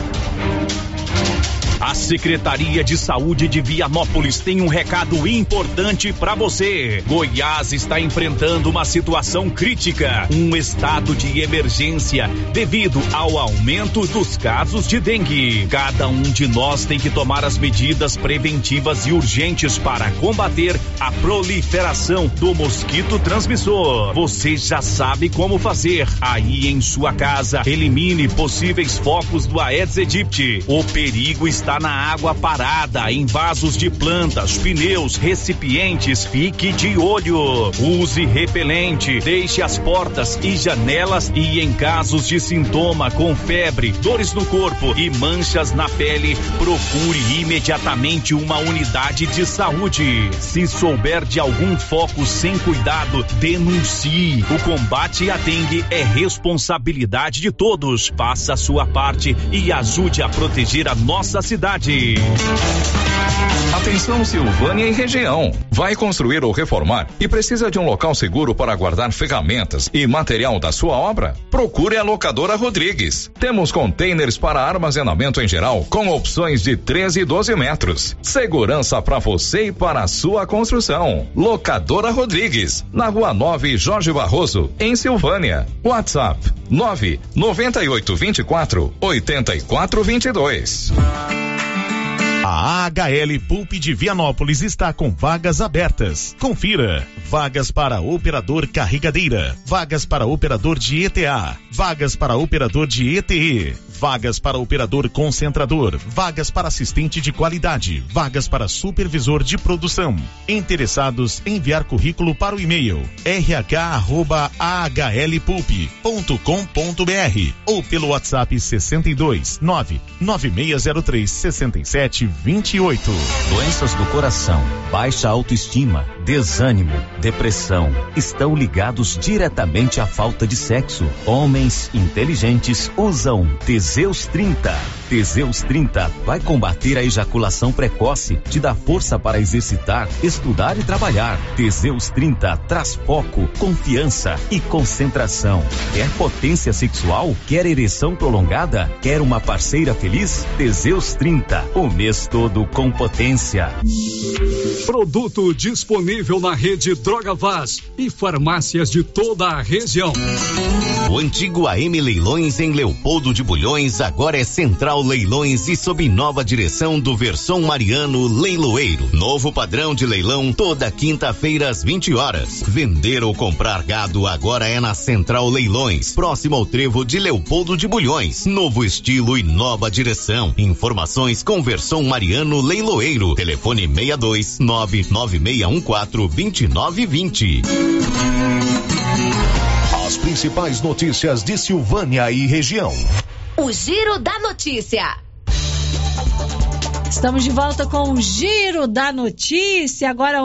A Secretaria de Saúde de Vianópolis tem um recado importante para você. Goiás está enfrentando uma situação crítica, um estado de emergência devido ao aumento dos casos de dengue. Cada um de nós tem que tomar as medidas preventivas e urgentes para combater a proliferação do mosquito transmissor. Você já sabe como fazer. Aí em sua casa, elimine possíveis focos do Aedes aegypti. O perigo está na água parada, em vasos de plantas, pneus, recipientes. Fique de olho. Use repelente. Deixe as portas e janelas e em casos de sintoma com febre, dores no corpo e manchas na pele, procure imediatamente uma unidade de saúde. Se souber de algum foco sem cuidado, denuncie. O combate à dengue é responsabilidade de todos. Faça a sua parte e ajude a proteger a nossa cidade. Atenção Silvânia e região. Vai construir ou reformar e precisa de um local seguro para guardar ferramentas e material da sua obra? Procure a Locadora Rodrigues. Temos containers para armazenamento em geral com opções de 13 e 12 metros. Segurança para você e para a sua construção. Locadora Rodrigues, na Rua 9 Jorge Barroso, em Silvânia. WhatsApp 99824-8422. A AHL Pulp de Vianópolis está com vagas abertas. Confira. Vagas para operador carregadeira, vagas para operador de ETA, vagas para operador de ETE, vagas para operador concentrador, vagas para assistente de qualidade, vagas para supervisor de produção. Interessados, enviar currículo para o e-mail rh@ahlpulp.com.br ou pelo WhatsApp 62 99603 6728. Doenças do coração, baixa autoestima, desânimo, depressão estão ligados diretamente à falta de sexo. Homens inteligentes usam Teseus 30. Teseus 30 vai combater a ejaculação precoce, te dá força para exercitar, estudar e trabalhar. Teseus 30 traz foco, confiança e concentração. Quer potência sexual? Quer ereção prolongada? Quer uma parceira feliz? Teseus 30, o mês todo com potência. Produto disponível na rede Droga Vaz e farmácias de toda a região. O antigo AM Leilões em Leopoldo de Bulhões agora é Central Leilões e sob nova direção do Verson Mariano Leiloeiro. Novo padrão de leilão toda quinta-feira às 20 horas. Vender ou comprar gado agora é na Central Leilões, próximo ao trevo de Leopoldo de Bulhões. Novo estilo e nova direção. Informações com Verson Mariano Leiloeiro. Telefone 62 99614-2920. As principais notícias de Silvânia e região. O Giro da Notícia. Estamos de volta com o Giro da Notícia, agora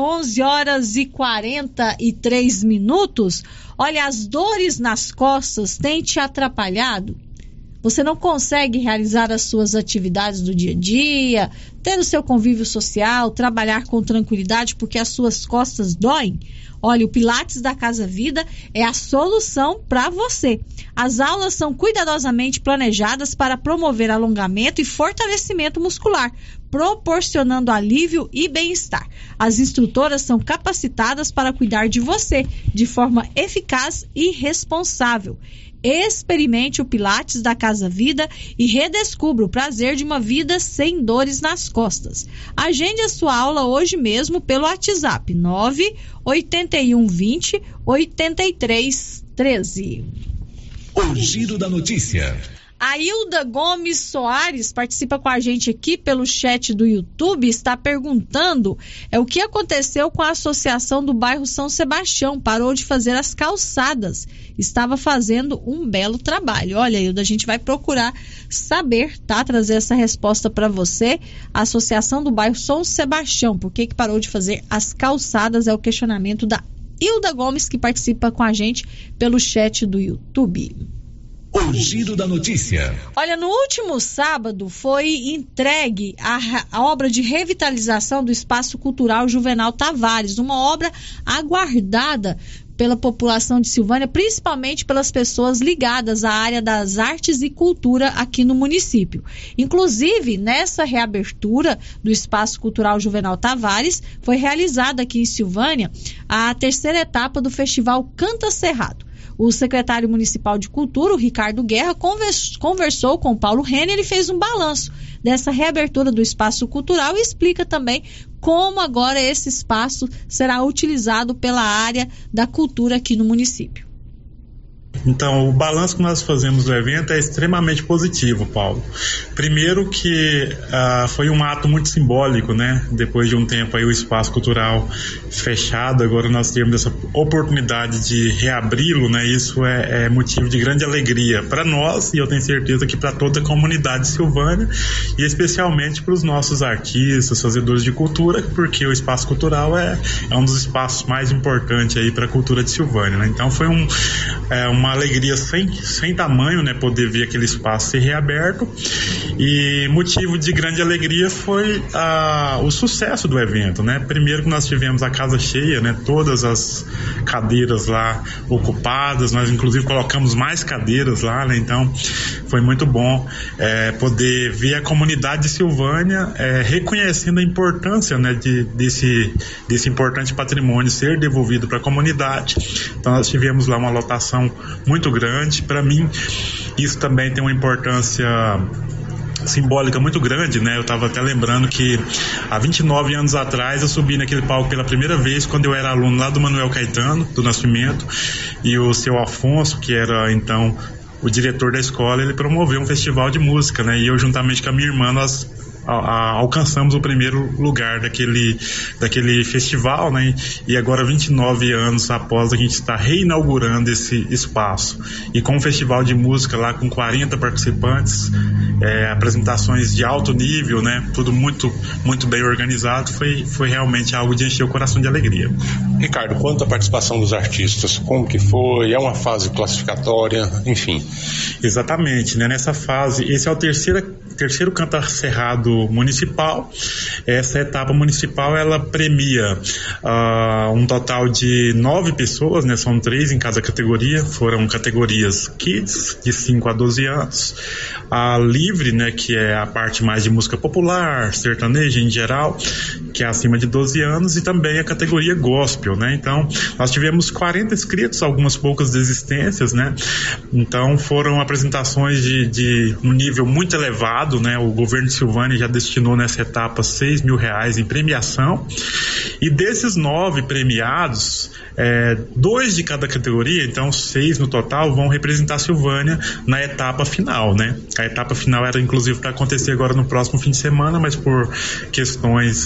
11h43. Olha, as dores nas costas têm te atrapalhado? Você não consegue realizar as suas atividades do dia a dia, ter o seu convívio social, trabalhar com tranquilidade porque as suas costas doem? Olha, o Pilates da Casa Vida é a solução para você. As aulas são cuidadosamente planejadas para promover alongamento e fortalecimento muscular, proporcionando alívio e bem-estar. As instrutoras são capacitadas para cuidar de você de forma eficaz e responsável. Experimente o Pilates da Casa Vida e redescubra o prazer de uma vida sem dores nas costas. Agende a sua aula hoje mesmo pelo WhatsApp 98120 8313. O Giro da Notícia. A Hilda Gomes Soares participa com a gente aqui pelo chat do YouTube, está perguntando o que aconteceu com a associação do bairro São Sebastião, parou de fazer as calçadas, estava fazendo um belo trabalho. Olha, Hilda, a gente vai procurar saber, tá? Trazer essa resposta para você. A associação do bairro São Sebastião, por que parou de fazer as calçadas? É o questionamento da Hilda Gomes, que participa com a gente pelo chat do YouTube. O Giro da Notícia. Olha, no último sábado foi entregue a obra de revitalização do Espaço Cultural Juvenal Tavares, uma obra aguardada pela população de Silvânia, principalmente pelas pessoas ligadas à área das artes e cultura aqui no município. Inclusive, nessa reabertura do Espaço Cultural Juvenal Tavares, foi realizada aqui em Silvânia a terceira etapa do Festival Canta Cerrado. O secretário municipal de Cultura, o Ricardo Guerra, conversou com o Paulo Renner e fez um balanço dessa reabertura do espaço cultural e explica também como agora esse espaço será utilizado pela área da cultura aqui no município. Então, o balanço que nós fazemos do evento é extremamente positivo, Paulo. Primeiro que foi um ato muito simbólico, né? Depois de um tempo aí o espaço cultural fechado, agora nós temos essa oportunidade de reabri-lo, né? Isso é motivo de grande alegria para nós e eu tenho certeza que para toda a comunidade silvânia e especialmente para os nossos artistas, fazedores de cultura, porque o espaço cultural é um dos espaços mais importantes aí para a cultura de Silvânia, né? Então foi uma alegria sem tamanho, né, poder ver aquele espaço ser reaberto, e motivo de grande alegria foi o sucesso do evento, né? Primeiro que nós tivemos a casa cheia, né, todas as cadeiras lá ocupadas, nós inclusive colocamos mais cadeiras lá, né? Então foi muito bom poder ver a comunidade de Silvânia reconhecendo a importância, né, desse importante patrimônio ser devolvido para a comunidade. Então nós tivemos lá uma lotação muito grande. Para mim isso também tem uma importância simbólica muito grande, né? Eu estava até lembrando que há 29 anos atrás eu subi naquele palco pela primeira vez quando eu era aluno lá do Manuel Caetano do Nascimento, e o seu Afonso, que era então o diretor da escola, ele promoveu um festival de música, né? E eu juntamente com a minha irmã nós alcançamos o primeiro lugar daquele festival, né? E agora 29 anos após a gente está reinaugurando esse espaço e com um festival de música lá com 40 participantes, apresentações de alto nível, né? Tudo muito, muito bem organizado, foi realmente algo de encher o coração de alegria. Ricardo, quanto à participação dos artistas, como que foi? É uma fase classificatória, enfim. Exatamente, né? Nessa fase, esse é o terceiro Canta Cerrado municipal. Essa etapa municipal ela premia um total de 9 pessoas, né? São 3 em cada categoria, foram categorias Kids de 5 a 12 anos, a Livre, né, que é a parte mais de música popular, sertaneja em geral, que é acima de 12 anos, e também a categoria Gospel, né? Então nós tivemos 40 inscritos, algumas poucas desistências, né? Então foram apresentações de um nível muito elevado, né? O governo de Silvânia já destinou nessa etapa R$6 mil em premiação, e desses 9 premiados, 2 de cada categoria, então 6 no total, vão representar Silvânia na etapa final, né? A etapa final era inclusive para acontecer agora no próximo fim de semana, mas por questões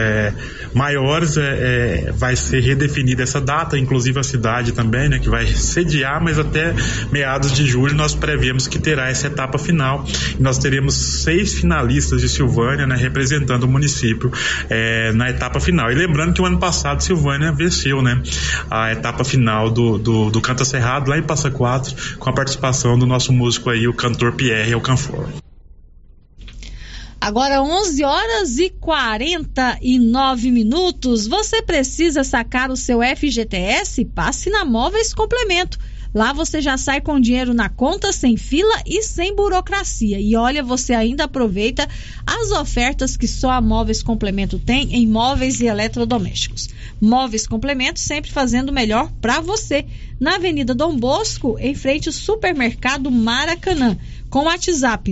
maiores vai ser redefinida essa data, inclusive a cidade também, né, que vai sediar, mas até meados de julho nós prevemos que terá essa etapa final, e nós teremos 6 finalistas de Silvânia, né, representando o município na etapa final. E lembrando que o ano passado Silvânia venceu, né, a etapa final do Canta Cerrado lá em Passa Quatro, com a participação do nosso músico aí, o cantor Pierre Alcanfor. Agora 11h49. Você precisa sacar o seu FGTS? Passe na Móveis Complemento. Lá você já sai com dinheiro na conta, sem fila e sem burocracia. E olha, você ainda aproveita as ofertas que só a Móveis Complemento tem em móveis e eletrodomésticos. Móveis Complemento, sempre fazendo o melhor para você. Na Avenida Dom Bosco, em frente ao Supermercado Maracanã. Com WhatsApp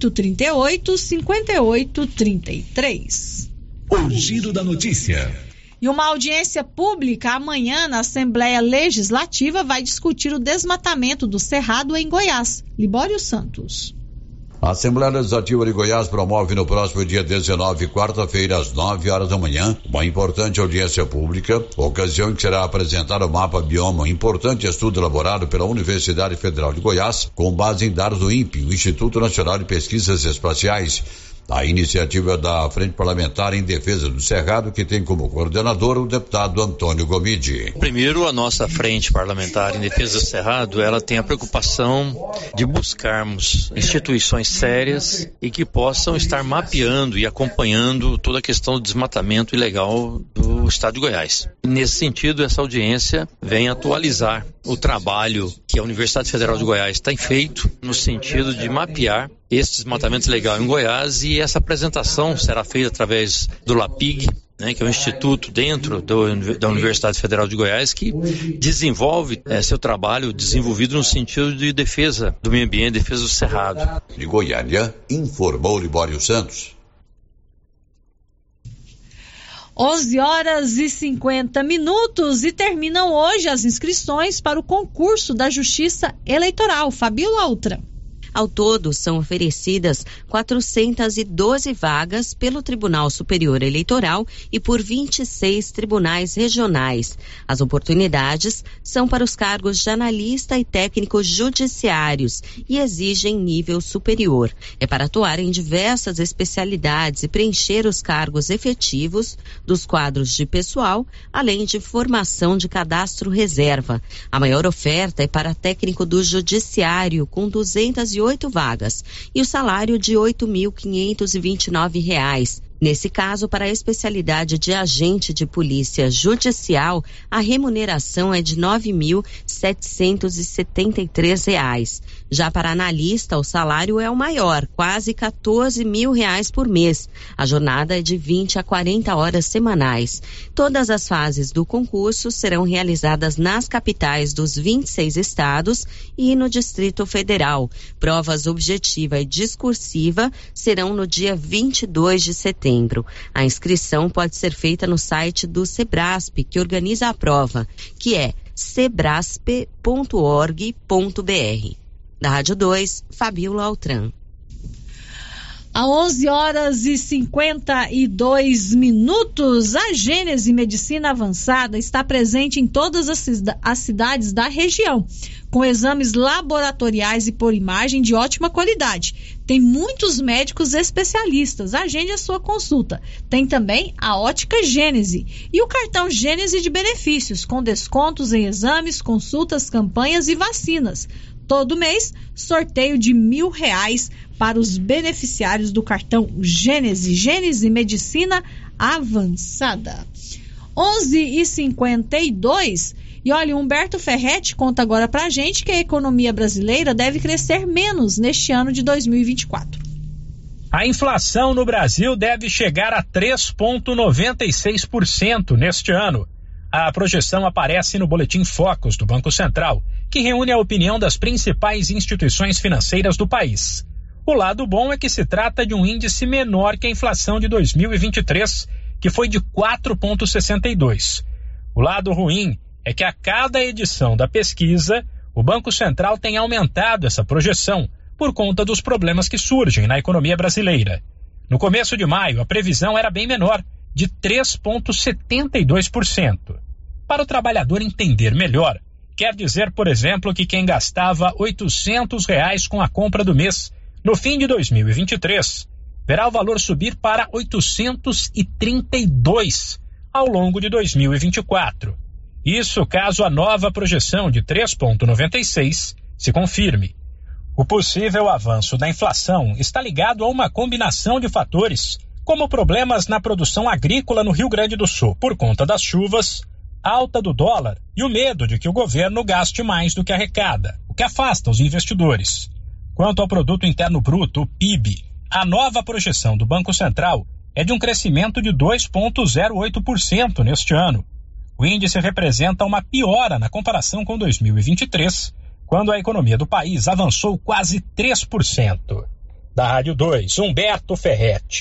998385833. O Giro da Notícia. E uma audiência pública amanhã na Assembleia Legislativa vai discutir o desmatamento do Cerrado em Goiás. Libório Santos. A Assembleia Legislativa de Goiás promove no próximo dia 19, quarta-feira, às 9 horas da manhã, uma importante audiência pública, ocasião em que será apresentado o mapa bioma, um importante estudo elaborado pela Universidade Federal de Goiás, com base em dados do INPE, o Instituto Nacional de Pesquisas Espaciais. A iniciativa da Frente Parlamentar em Defesa do Cerrado, que tem como coordenador o deputado Antônio Gomide. Primeiro, a nossa Frente Parlamentar em Defesa do Cerrado, ela tem a preocupação de buscarmos instituições sérias e que possam estar mapeando e acompanhando toda a questão do desmatamento ilegal do estado de Goiás. Nesse sentido, essa audiência vem atualizar o trabalho que a Universidade Federal de Goiás tem feito no sentido de mapear esse desmatamento ilegal em Goiás, e essa apresentação será feita através do LAPIG, que é um instituto dentro da Universidade Federal de Goiás que desenvolve seu trabalho desenvolvido no sentido de defesa do meio ambiente, defesa do Cerrado. De Goiânia, informou Libório Santos. 11h50 e terminam hoje as inscrições para o concurso da Justiça Eleitoral. Fabíola Altran. Ao todo, são oferecidas 412 vagas pelo Tribunal Superior Eleitoral e por 26 tribunais regionais. As oportunidades são para os cargos de analista e técnicos judiciários e exigem nível superior. É para atuar em diversas especialidades e preencher os cargos efetivos dos quadros de pessoal, além de formação de cadastro reserva. A maior oferta é para técnico do judiciário, com 208 vagas, e o salário de R$ 8.529. Nesse caso, para a especialidade de agente de polícia judicial, a remuneração é de R$ 9.773. Já para analista, o salário é o maior, quase R$ 14.000 por mês. A jornada é de 20 a 40 horas semanais. Todas as fases do concurso serão realizadas nas capitais dos 26 estados e no Distrito Federal. Provas objetiva e discursiva serão no dia 22 de setembro. A inscrição pode ser feita no site do Sebrasp, que organiza a prova, que é sebrasp.org.br. Da Rádio 2, Fabíola Altran. Às 11h52, a Gênese Medicina Avançada está presente em todas as cidades da região, com exames laboratoriais e por imagem de ótima qualidade. Tem muitos médicos especialistas. Agende a sua consulta. Tem também a Ótica Gênese e o cartão Gênese de benefícios, com descontos em exames, consultas, campanhas e vacinas. Todo mês, sorteio de R$1.000 para os beneficiários do cartão Gênese Medicina Avançada. 11h52. E olha, Humberto Ferretti conta agora pra gente que a economia brasileira deve crescer menos neste ano de 2024. A inflação no Brasil deve chegar a 3,96% neste ano. A projeção aparece no Boletim Focus do Banco Central, que reúne a opinião das principais instituições financeiras do país. O lado bom é que se trata de um índice menor que a inflação de 2023, que foi de 4,62%. O lado ruim é que a cada edição da pesquisa, o Banco Central tem aumentado essa projeção por conta dos problemas que surgem na economia brasileira. No começo de maio, a previsão era bem menor, de 3,72%. Para o trabalhador entender melhor, quer dizer, por exemplo, que quem gastava R$ 800 com a compra do mês, no fim de 2023, verá o valor subir para 832 ao longo de 2024. Isso caso a nova projeção de 3,96 se confirme. O possível avanço da inflação está ligado a uma combinação de fatores, como problemas na produção agrícola no Rio Grande do Sul por conta das chuvas, alta do dólar e o medo de que o governo gaste mais do que arrecada, o que afasta os investidores. Quanto ao Produto Interno Bruto, o PIB, a nova projeção do Banco Central é de um crescimento de 2,08% neste ano. O índice representa uma piora na comparação com 2023, quando a economia do país avançou quase 3%. Da Rádio 2, Humberto Ferretti.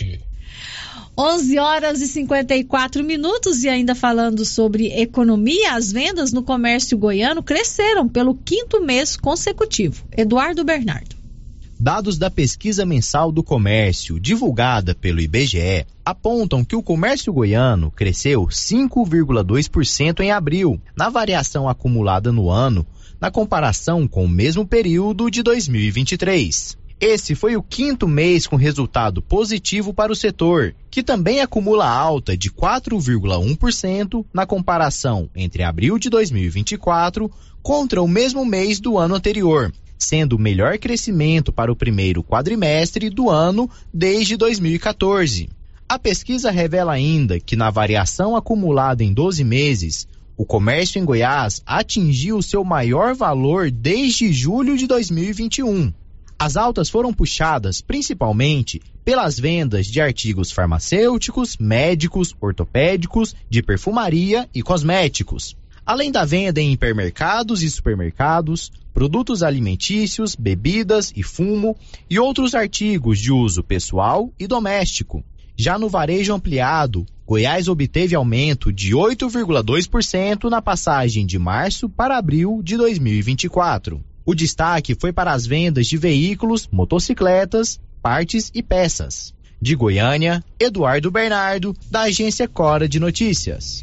11h54 e ainda falando sobre economia, as vendas no comércio goiano cresceram pelo 5º mês consecutivo. Eduardo Bernardo. Dados da pesquisa mensal do comércio, divulgada pelo IBGE, apontam que o comércio goiano cresceu 5,2% em abril, na variação acumulada no ano, na comparação com o mesmo período de 2023. Esse foi o 5º mês com resultado positivo para o setor, que também acumula alta de 4,1% na comparação entre abril de 2024 contra o mesmo mês do ano anterior, sendo o melhor crescimento para o primeiro quadrimestre do ano desde 2014. A pesquisa revela ainda que na variação acumulada em 12 meses, o comércio em Goiás atingiu seu maior valor desde julho de 2021. As altas foram puxadas principalmente pelas vendas de artigos farmacêuticos, médicos, ortopédicos, de perfumaria e cosméticos, além da venda em hipermercados e supermercados, produtos alimentícios, bebidas e fumo e outros artigos de uso pessoal e doméstico. Já no varejo ampliado, Goiás obteve aumento de 8,2% na passagem de março para abril de 2024. O destaque foi para as vendas de veículos, motocicletas, partes e peças. De Goiânia, Eduardo Bernardo, da agência Cora de Notícias.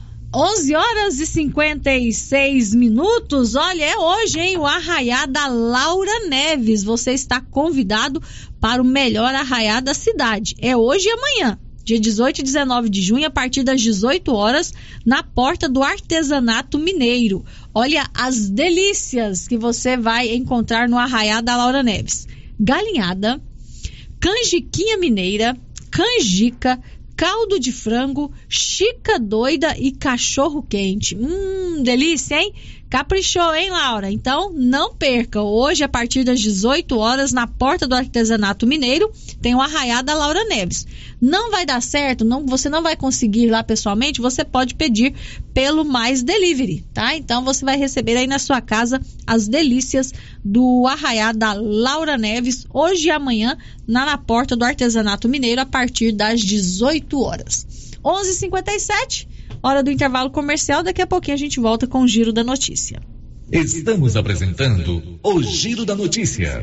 11h56. Olha, é hoje, hein? O arraiá da Laura Neves. Você está convidado para o melhor arraiá da cidade. É hoje e amanhã, dia 18 e 19 de junho, a partir das 18 horas, na porta do Artesanato Mineiro. Olha as delícias que você vai encontrar no arraiá da Laura Neves. Galinhada, canjiquinha mineira, canjica, caldo de frango, chica doida e cachorro quente. Delícia, hein? Caprichou, hein, Laura? Então, não perca. Hoje, a partir das 18 horas, na porta do Artesanato Mineiro, tem o arraiá da Laura Neves. Não vai dar certo, você não vai conseguir ir lá pessoalmente, você pode pedir pelo Mais Delivery, tá? Então, você vai receber aí na sua casa as delícias do arraiá da Laura Neves, hoje e amanhã, na porta do Artesanato Mineiro, a partir das 18 horas. 11h57. Hora do intervalo comercial, daqui a pouquinho a gente volta com o Giro da Notícia. Estamos apresentando o Giro da Notícia.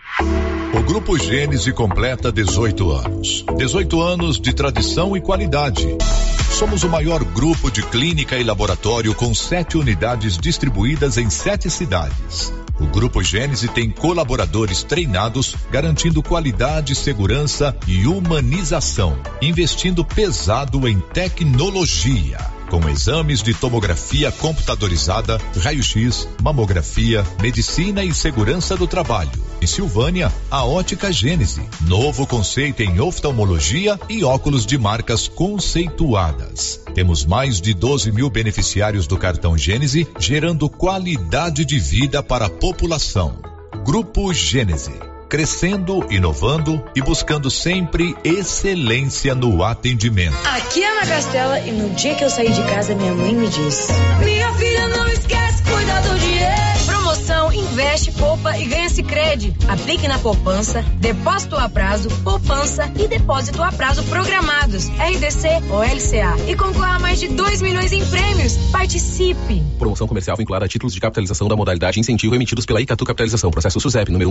O Grupo Gênese completa 18 anos. 18 anos de tradição e qualidade. Somos o maior grupo de clínica e laboratório com 7 unidades distribuídas em 7 cidades. O Grupo Gênese tem colaboradores treinados, garantindo qualidade, segurança e humanização, investindo pesado em tecnologia, com exames de tomografia computadorizada, raio-x, mamografia, medicina e segurança do trabalho. Em Silvânia, a Ótica Gênese, novo conceito em oftalmologia e óculos de marcas conceituadas. Temos mais de 12 mil beneficiários do cartão Gênese, gerando qualidade de vida para a população. Grupo Gênese, crescendo, inovando e buscando sempre excelência no atendimento. Aqui é Ana Castela e no dia que eu saí de casa, minha mãe me disse: minha filha, não esquece, cuida do dinheiro. Promoção Investe, Poupa e Ganha Sicredi. Aplique na poupança, depósito a prazo, poupança e depósito a prazo programados, RDC ou LCA. E concorra a mais de 2 milhões em prêmios. Participe! Promoção comercial vinculada a títulos de capitalização da modalidade incentivo emitidos pela Icatu Capitalização. Processo SUSEP, número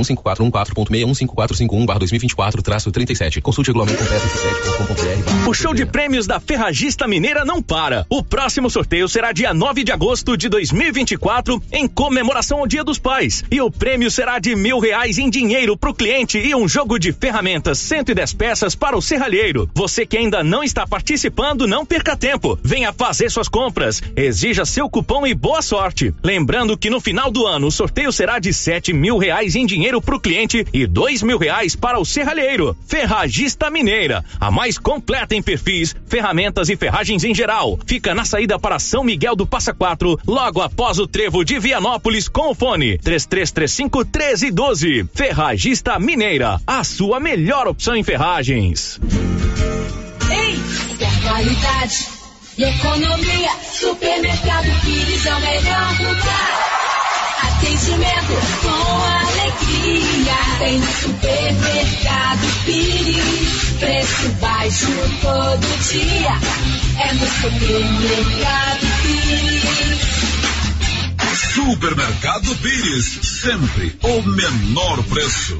15414.6154551/2024-37. Consulte o regulamento completo em c7.com.br. O show de prêmios da Ferragista Mineira não para. O próximo sorteio será dia 9 de agosto de 2024, em comemoração ao Dia dos Pais. E o prêmio será de R$1.000 em dinheiro pro cliente e um jogo de ferramentas 110 peças para o serralheiro. Você que ainda não está participando, não perca tempo. Venha fazer suas compras. Exija seu cupom e boa sorte. Lembrando que no final do ano o sorteio será de R$7.000 em dinheiro pro cliente e R$2.000 para o serralheiro. Ferragista Mineira, a mais completa em perfis, ferramentas e ferragens em geral. Fica na saída para São Miguel do Passa Quatro, logo após o trevo de Vianópolis, com o fone 3335-1312. Ferragista Mineira, a sua melhor opção em ferragens. Ei, qualidade e economia, Supermercado Pires é o melhor lugar. Atendimento com alegria, tem no Supermercado Pires, preço baixo baixo todo dia. É no Supermercado Pires. Supermercado Pires, sempre o menor preço.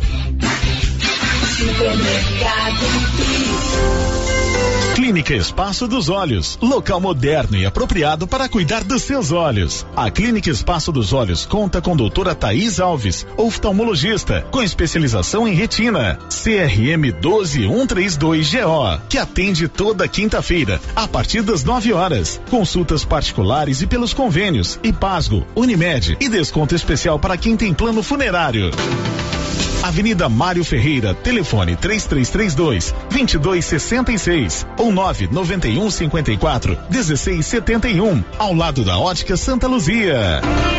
Supermercado Pires. Clínica Espaço dos Olhos, local moderno e apropriado para cuidar dos seus olhos. A Clínica Espaço dos Olhos conta com doutora Thaís Alves, oftalmologista, com especialização em retina, CRM 12132GO, que atende toda quinta-feira, a partir das 9 horas. Consultas particulares e pelos convênios, IPASGO, Unimed e desconto especial para quem tem plano funerário. Avenida Mário Ferreira, telefone 3332-2266 ou 99154-1671, ao lado da Ótica Santa Luzia.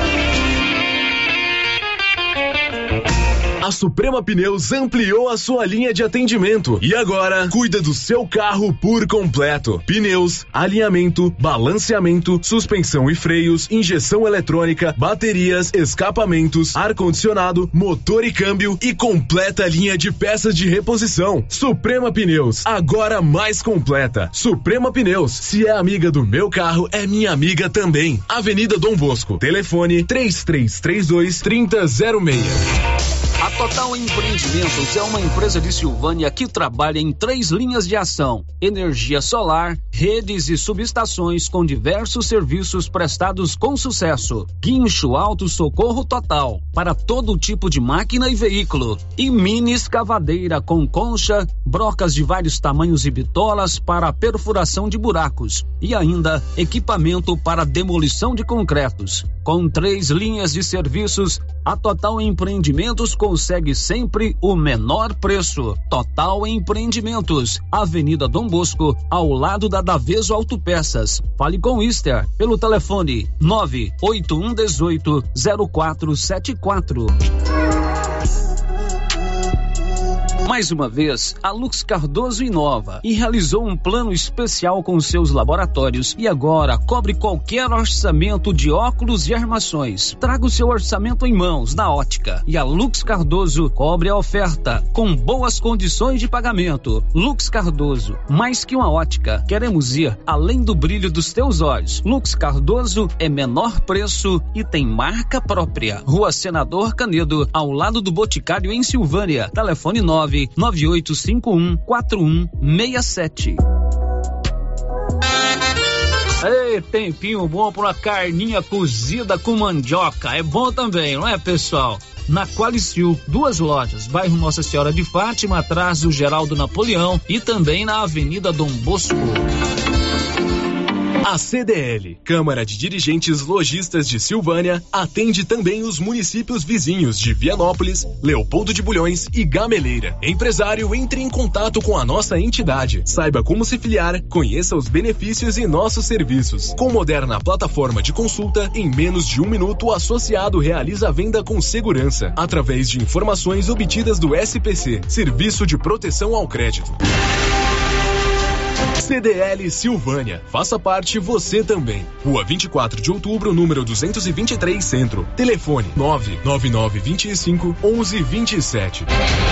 A Suprema Pneus ampliou a sua linha de atendimento e agora cuida do seu carro por completo. Pneus, alinhamento, balanceamento, suspensão e freios, injeção eletrônica, baterias, escapamentos, ar-condicionado, motor e câmbio e completa linha de peças de reposição. Suprema Pneus, agora mais completa. Suprema Pneus, se é amiga do meu carro, é minha amiga também. Avenida Dom Bosco, telefone 3332-3006. A Total Empreendimentos é uma empresa de Silvânia que trabalha em 3 linhas de ação: energia solar, redes e subestações com diversos serviços prestados com sucesso. Guincho Auto Socorro Total para todo tipo de máquina e veículo. E mini escavadeira com concha, brocas de vários tamanhos e bitolas para perfuração de buracos. E ainda equipamento para demolição de concretos. Com 3 linhas de serviços, a Total Empreendimentos consegue sempre o menor preço. Total Empreendimentos, Avenida Dom Bosco, ao lado da Daveso Autopeças. Fale com Ister pelo telefone 981180474. Mais uma vez, a Lux Cardoso inova e realizou um plano especial com seus laboratórios e agora cobre qualquer orçamento de óculos e armações. Traga o seu orçamento em mãos na ótica e a Lux Cardoso cobre a oferta com boas condições de pagamento. Lux Cardoso, mais que uma ótica, queremos ir além do brilho dos teus olhos. Lux Cardoso é menor preço e tem marca própria. Rua Senador Canedo, ao lado do Boticário em Silvânia. Telefone 998514167. Ei, tempinho bom para uma carninha cozida com mandioca. É bom também, não é, pessoal? Na Qualicil, 2 lojas, bairro Nossa Senhora de Fátima, atrás do Geraldo Napoleão, e também na Avenida Dom Bosco. A CDL, Câmara de Dirigentes Lojistas de Silvânia, atende também os municípios vizinhos de Vianópolis, Leopoldo de Bulhões e Gameleira. Empresário, entre em contato com a nossa entidade. Saiba como se filiar, conheça os benefícios e nossos serviços. Com moderna plataforma de consulta, em menos de 1 minuto, o associado realiza a venda com segurança, através de informações obtidas do SPC, Serviço de Proteção ao Crédito. CDL Silvânia. Faça parte você também. Rua 24 de Outubro, número 223, Centro. Telefone 99925-1127.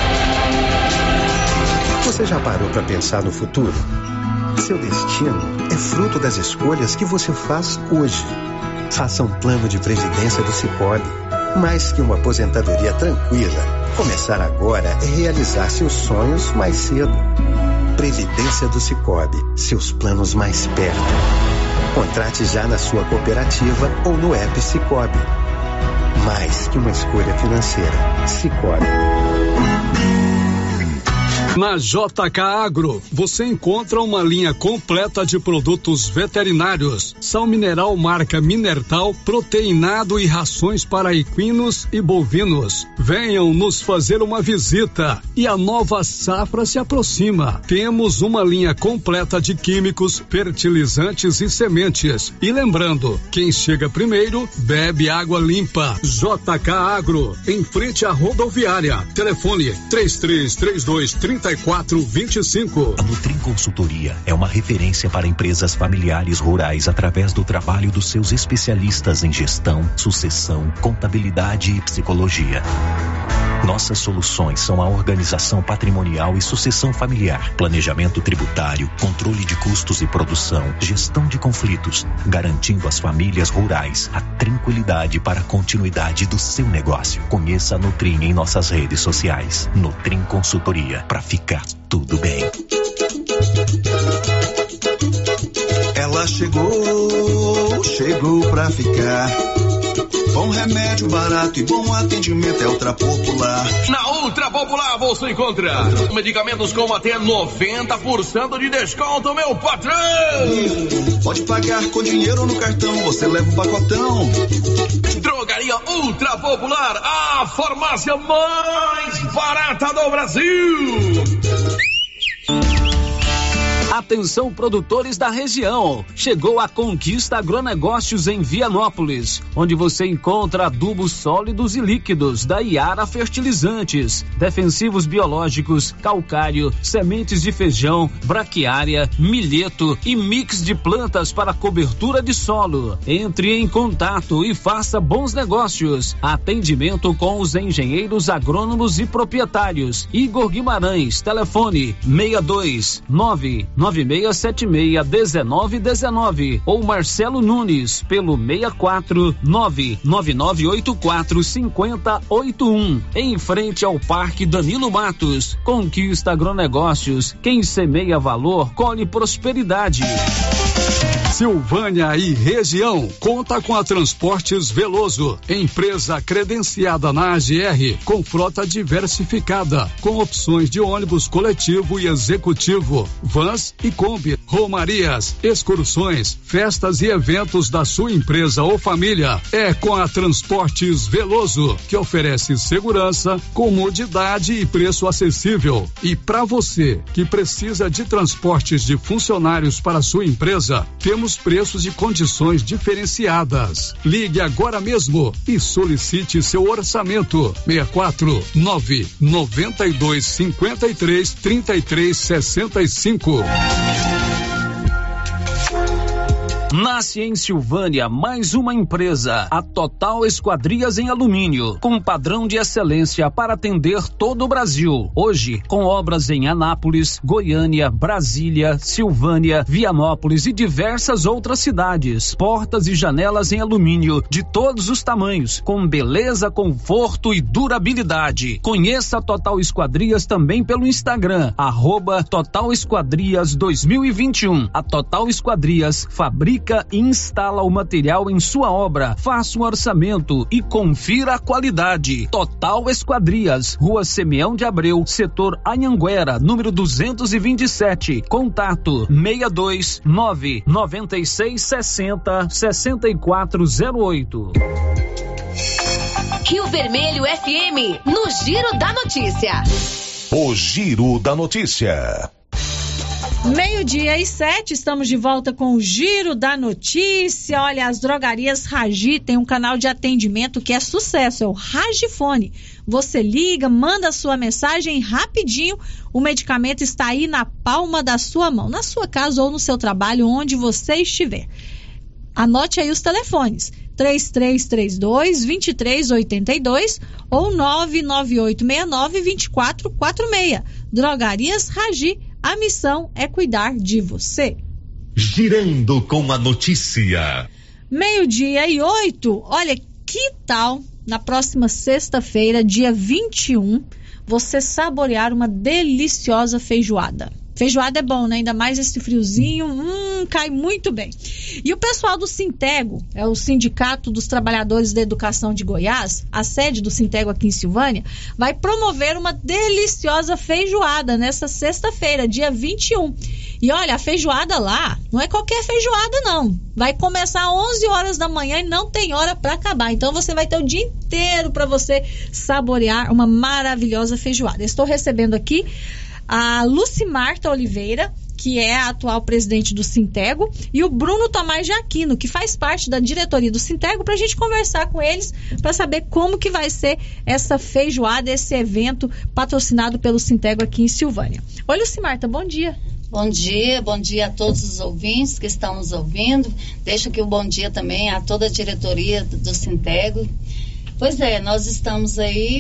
Você já parou para pensar no futuro? Seu destino é fruto das escolhas que você faz hoje. Faça um plano de previdência do Sicoob. Mais que uma aposentadoria tranquila, começar agora é realizar seus sonhos mais cedo. Previdência do Sicoob, seus planos mais perto. Contrate já na sua cooperativa ou no app Sicoob. Mais que uma escolha financeira. Sicoob. Na JK Agro, você encontra uma linha completa de produtos veterinários, sal mineral marca Minertal, proteinado e rações para equinos e bovinos. Venham nos fazer uma visita e a nova safra se aproxima. Temos uma linha completa de químicos, fertilizantes e sementes. E lembrando, quem chega primeiro, bebe água limpa. JK Agro, em frente à rodoviária. Telefone 3332-3425. A Nutrim Consultoria é uma referência para empresas familiares rurais através do trabalho dos seus especialistas em gestão, sucessão, contabilidade e psicologia. Nossas soluções são a organização patrimonial e sucessão familiar, planejamento tributário, controle de custos e produção, gestão de conflitos, garantindo às famílias rurais a tranquilidade para a continuidade do seu negócio. Conheça a Nutrim em nossas redes sociais. Nutrim Consultoria, para ficar tudo bem. Ela chegou pra ficar. Bom remédio, barato e bom atendimento é Ultra Popular. Na Ultra Popular você encontra medicamentos com até 90% de desconto, meu patrão! Pode pagar com dinheiro no cartão, você leva um pacotão. Drogaria Ultra Popular, a farmácia mais barata do Brasil! Atenção, produtores da região, chegou a Conquista Agronegócios em Vianópolis, onde você encontra adubos sólidos e líquidos da Iara Fertilizantes, defensivos biológicos, calcário, sementes de feijão, braquiária, milheto e mix de plantas para cobertura de solo. Entre em contato e faça bons negócios. Atendimento com os engenheiros agrônomos e proprietários. Igor Guimarães, telefone 62996761919 ou Marcelo Nunes pelo 64999845081 em frente ao Parque Danilo Matos. Conquista Agronegócios, quem semeia valor colhe prosperidade. Silvânia e região conta com a Transportes Veloso, empresa credenciada na AGR, com frota diversificada, com opções de ônibus coletivo e executivo, vans e Kombi, romarias, excursões, festas e eventos da sua empresa ou família. É com a Transportes Veloso, que oferece segurança, comodidade e preço acessível. E para você que precisa de transportes de funcionários para sua empresa, temos preços e condições diferenciadas. Ligue agora mesmo e solicite seu orçamento. 64992533365. Nasce em Silvânia mais uma empresa, a Total Esquadrias em Alumínio, com padrão de excelência para atender todo o Brasil. Hoje, com obras em Anápolis, Goiânia, Brasília, Silvânia, Vianópolis e diversas outras cidades. Portas e janelas em alumínio de todos os tamanhos, com beleza, conforto e durabilidade. Conheça a Total Esquadrias também pelo Instagram, @Total Esquadrias 2021. A Total Esquadrias fabrica e instala o material em sua obra. Faça um orçamento e confira a qualidade. Total Esquadrias, Rua Simeão de Abreu, setor Anhanguera, número 227. Contato 62996606408. Rio Vermelho FM, no Giro da Notícia. O Giro da Notícia. 12:07, estamos de volta com o Giro da Notícia. Olha, as drogarias Ragi tem um canal de atendimento que é sucesso, é o Ragifone. Você liga, manda a sua mensagem rapidinho, o medicamento está aí na palma da sua mão, na sua casa ou no seu trabalho, onde você estiver. Anote aí os telefones: 3332-2382 ou 99869-2446. Drogarias Ragi. A missão é cuidar de você. Girando com a notícia. 12:08. Olha, que tal na próxima sexta-feira, dia 21, você saborear uma deliciosa feijoada? Feijoada é bom, né? Ainda mais esse friozinho, cai muito bem. E o pessoal do Sintego, é o Sindicato dos Trabalhadores da Educação de Goiás, a sede do Sintego aqui em Silvânia, vai promover uma deliciosa feijoada nessa sexta-feira, dia 21. E olha, a feijoada lá não é qualquer feijoada, não. Vai começar às 11 horas da manhã e não tem hora para acabar. Então você vai ter o dia inteiro para você saborear uma maravilhosa feijoada. Estou recebendo aqui a Lucimarta Oliveira, que é a atual presidente do Sintego, e o Bruno Tomás de Aquino, que faz parte da diretoria do Sintego, para a gente conversar com eles, para saber como que vai ser essa feijoada, esse evento patrocinado pelo Sintego aqui em Silvânia. Oi, Lucimarta, bom dia. Bom dia a todos os ouvintes que estão nos ouvindo. Deixo aqui um bom dia também a toda a diretoria do Sintego. Pois é, nós estamos aí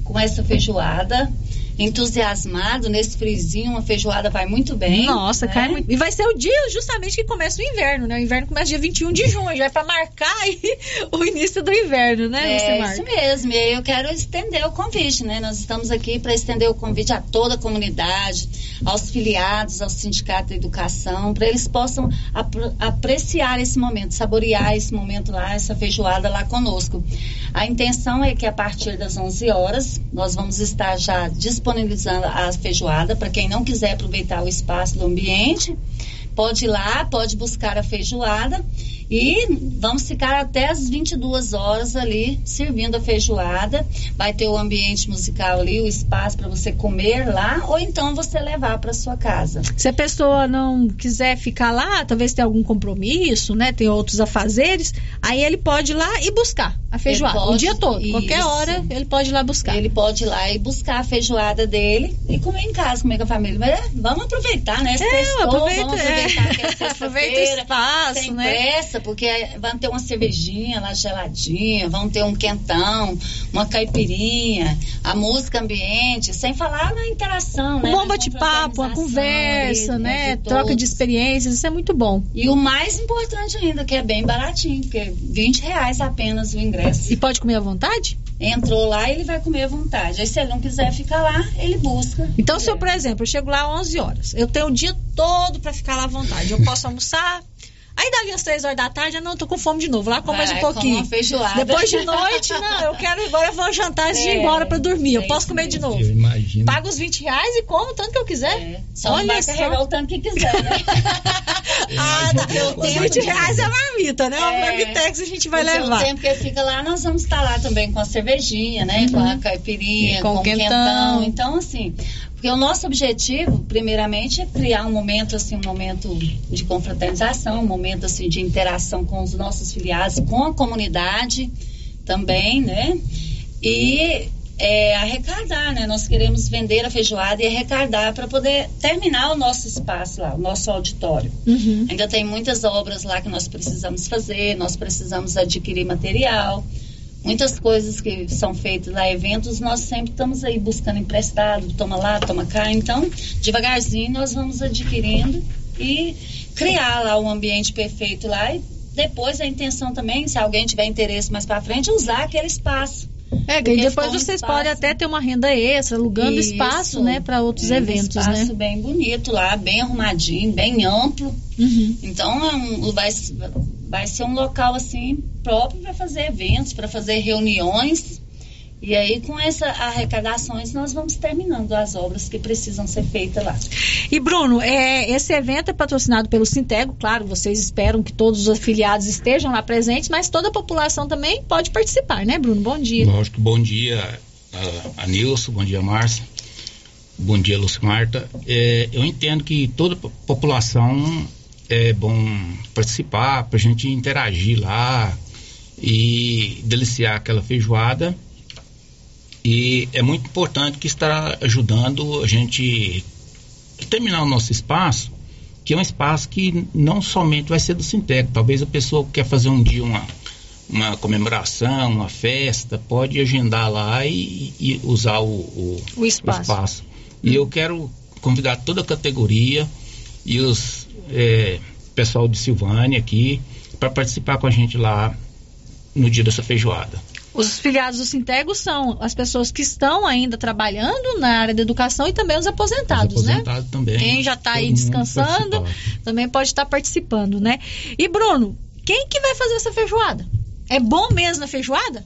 com essa feijoada, entusiasmado nesse friozinho, uma feijoada vai muito bem. Nossa, né? cara, e vai ser o dia justamente que começa o inverno, né? O inverno começa dia 21 de junho, já é para marcar aí o início do inverno, né? É isso mesmo, e eu quero estender o convite, né? Nós estamos aqui para estender o convite a toda a comunidade, aos filiados, ao Sindicato da Educação, para eles possam apreciar esse momento, saborear esse momento lá, essa feijoada lá conosco. A intenção é que a partir das 11 horas, nós vamos estar já disponibilizando a feijoada para quem não quiser aproveitar o espaço do ambiente, pode ir lá, pode buscar a feijoada e vamos ficar até as 22 horas ali servindo a feijoada. Vai ter o ambiente musical ali, o espaço para você comer lá ou então você levar para sua casa. Se a pessoa não quiser ficar lá, talvez tenha algum compromisso, né? Tem outros afazeres, aí ele pode ir lá e buscar a feijoada o dia todo, qualquer hora ele pode ir lá buscar. Ele pode ir lá e buscar a feijoada dele e comer em casa, comer com a família. Mas vamos aproveitar, né? Vamos aproveitar que é sexta-feira, o espaço, sem né? pressa, porque vão ter uma cervejinha lá geladinha, vão ter um quentão, uma caipirinha, a música ambiente, sem falar na interação, né? Um bom bate-papo, uma conversa, ali, né? Troca de experiências, isso é muito bom. E o mais importante ainda, que é bem baratinho, porque R$20 apenas o ingresso. E pode comer à vontade? Entrou lá, ele vai comer à vontade. Aí se ele não quiser ficar lá, ele busca. Então, se eu, por exemplo, eu chego lá às 11 horas, eu tenho o dia todo para ficar lá à vontade. Eu posso almoçar, aí dali às 3 horas da tarde, eu não tô com fome de novo. Lá com mais um pouquinho. Depois de noite, não, agora eu vou jantar antes de ir embora para dormir. Eu posso comer de novo. Eu imagino. Pago os R$20 e como o tanto que eu quiser. Só não vai carregar o tanto que quiser, né? Os R$20 é a marmita, né? O marmitex a gente vai levar. O tempo que fica lá, nós vamos estar lá também com a cervejinha, né? Com a caipirinha, com o quentão. Então, assim, porque o nosso objetivo, primeiramente, é criar um momento, assim, um momento de confraternização, um momento, assim, de interação com os nossos filiados, com a comunidade também, né? E arrecadar, né? Nós queremos vender a feijoada e arrecadar para poder terminar o nosso espaço lá, o nosso auditório. Ainda tem muitas obras lá que nós precisamos fazer, nós precisamos adquirir material, muitas coisas que são feitas lá, eventos, nós sempre estamos aí buscando emprestado, toma lá, toma cá, então devagarzinho nós vamos adquirindo e criar lá um ambiente perfeito lá e depois a intenção também, se alguém tiver interesse mais para frente, usar aquele espaço. E depois vocês podem até ter uma renda extra, alugando espaço, né, para outros eventos, um espaço né? Bem bonito lá, bem arrumadinho, bem amplo. Então vai ser um local assim próprio para fazer eventos, para fazer reuniões. E aí, com essas arrecadações, nós vamos terminando as obras que precisam ser feitas lá. E, Bruno, esse evento é patrocinado pelo Sintego, claro, vocês esperam que todos os afiliados estejam lá presentes, mas toda a população também pode participar, né, Bruno? Bom dia. Lógico, bom dia a Nilson, bom dia, Márcia, bom dia, Lúcia Marta. Eu entendo que toda a população é bom participar, para a gente interagir lá e deliciar aquela feijoada. E é muito importante que está ajudando a gente a terminar o nosso espaço, que é um espaço que não somente vai ser do Sintego. Talvez a pessoa que quer fazer um dia uma comemoração, uma festa, pode agendar lá e usar o espaço. E eu quero convidar toda a categoria e os pessoal de Silvânia aqui para participar com a gente lá no dia dessa feijoada. Os filiados do Sintego são as pessoas que estão ainda trabalhando na área da educação e também os aposentados, né? Também. Quem já está aí descansando também pode estar participando, né? E, Bruno, quem que vai fazer essa feijoada? É bom mesmo a feijoada?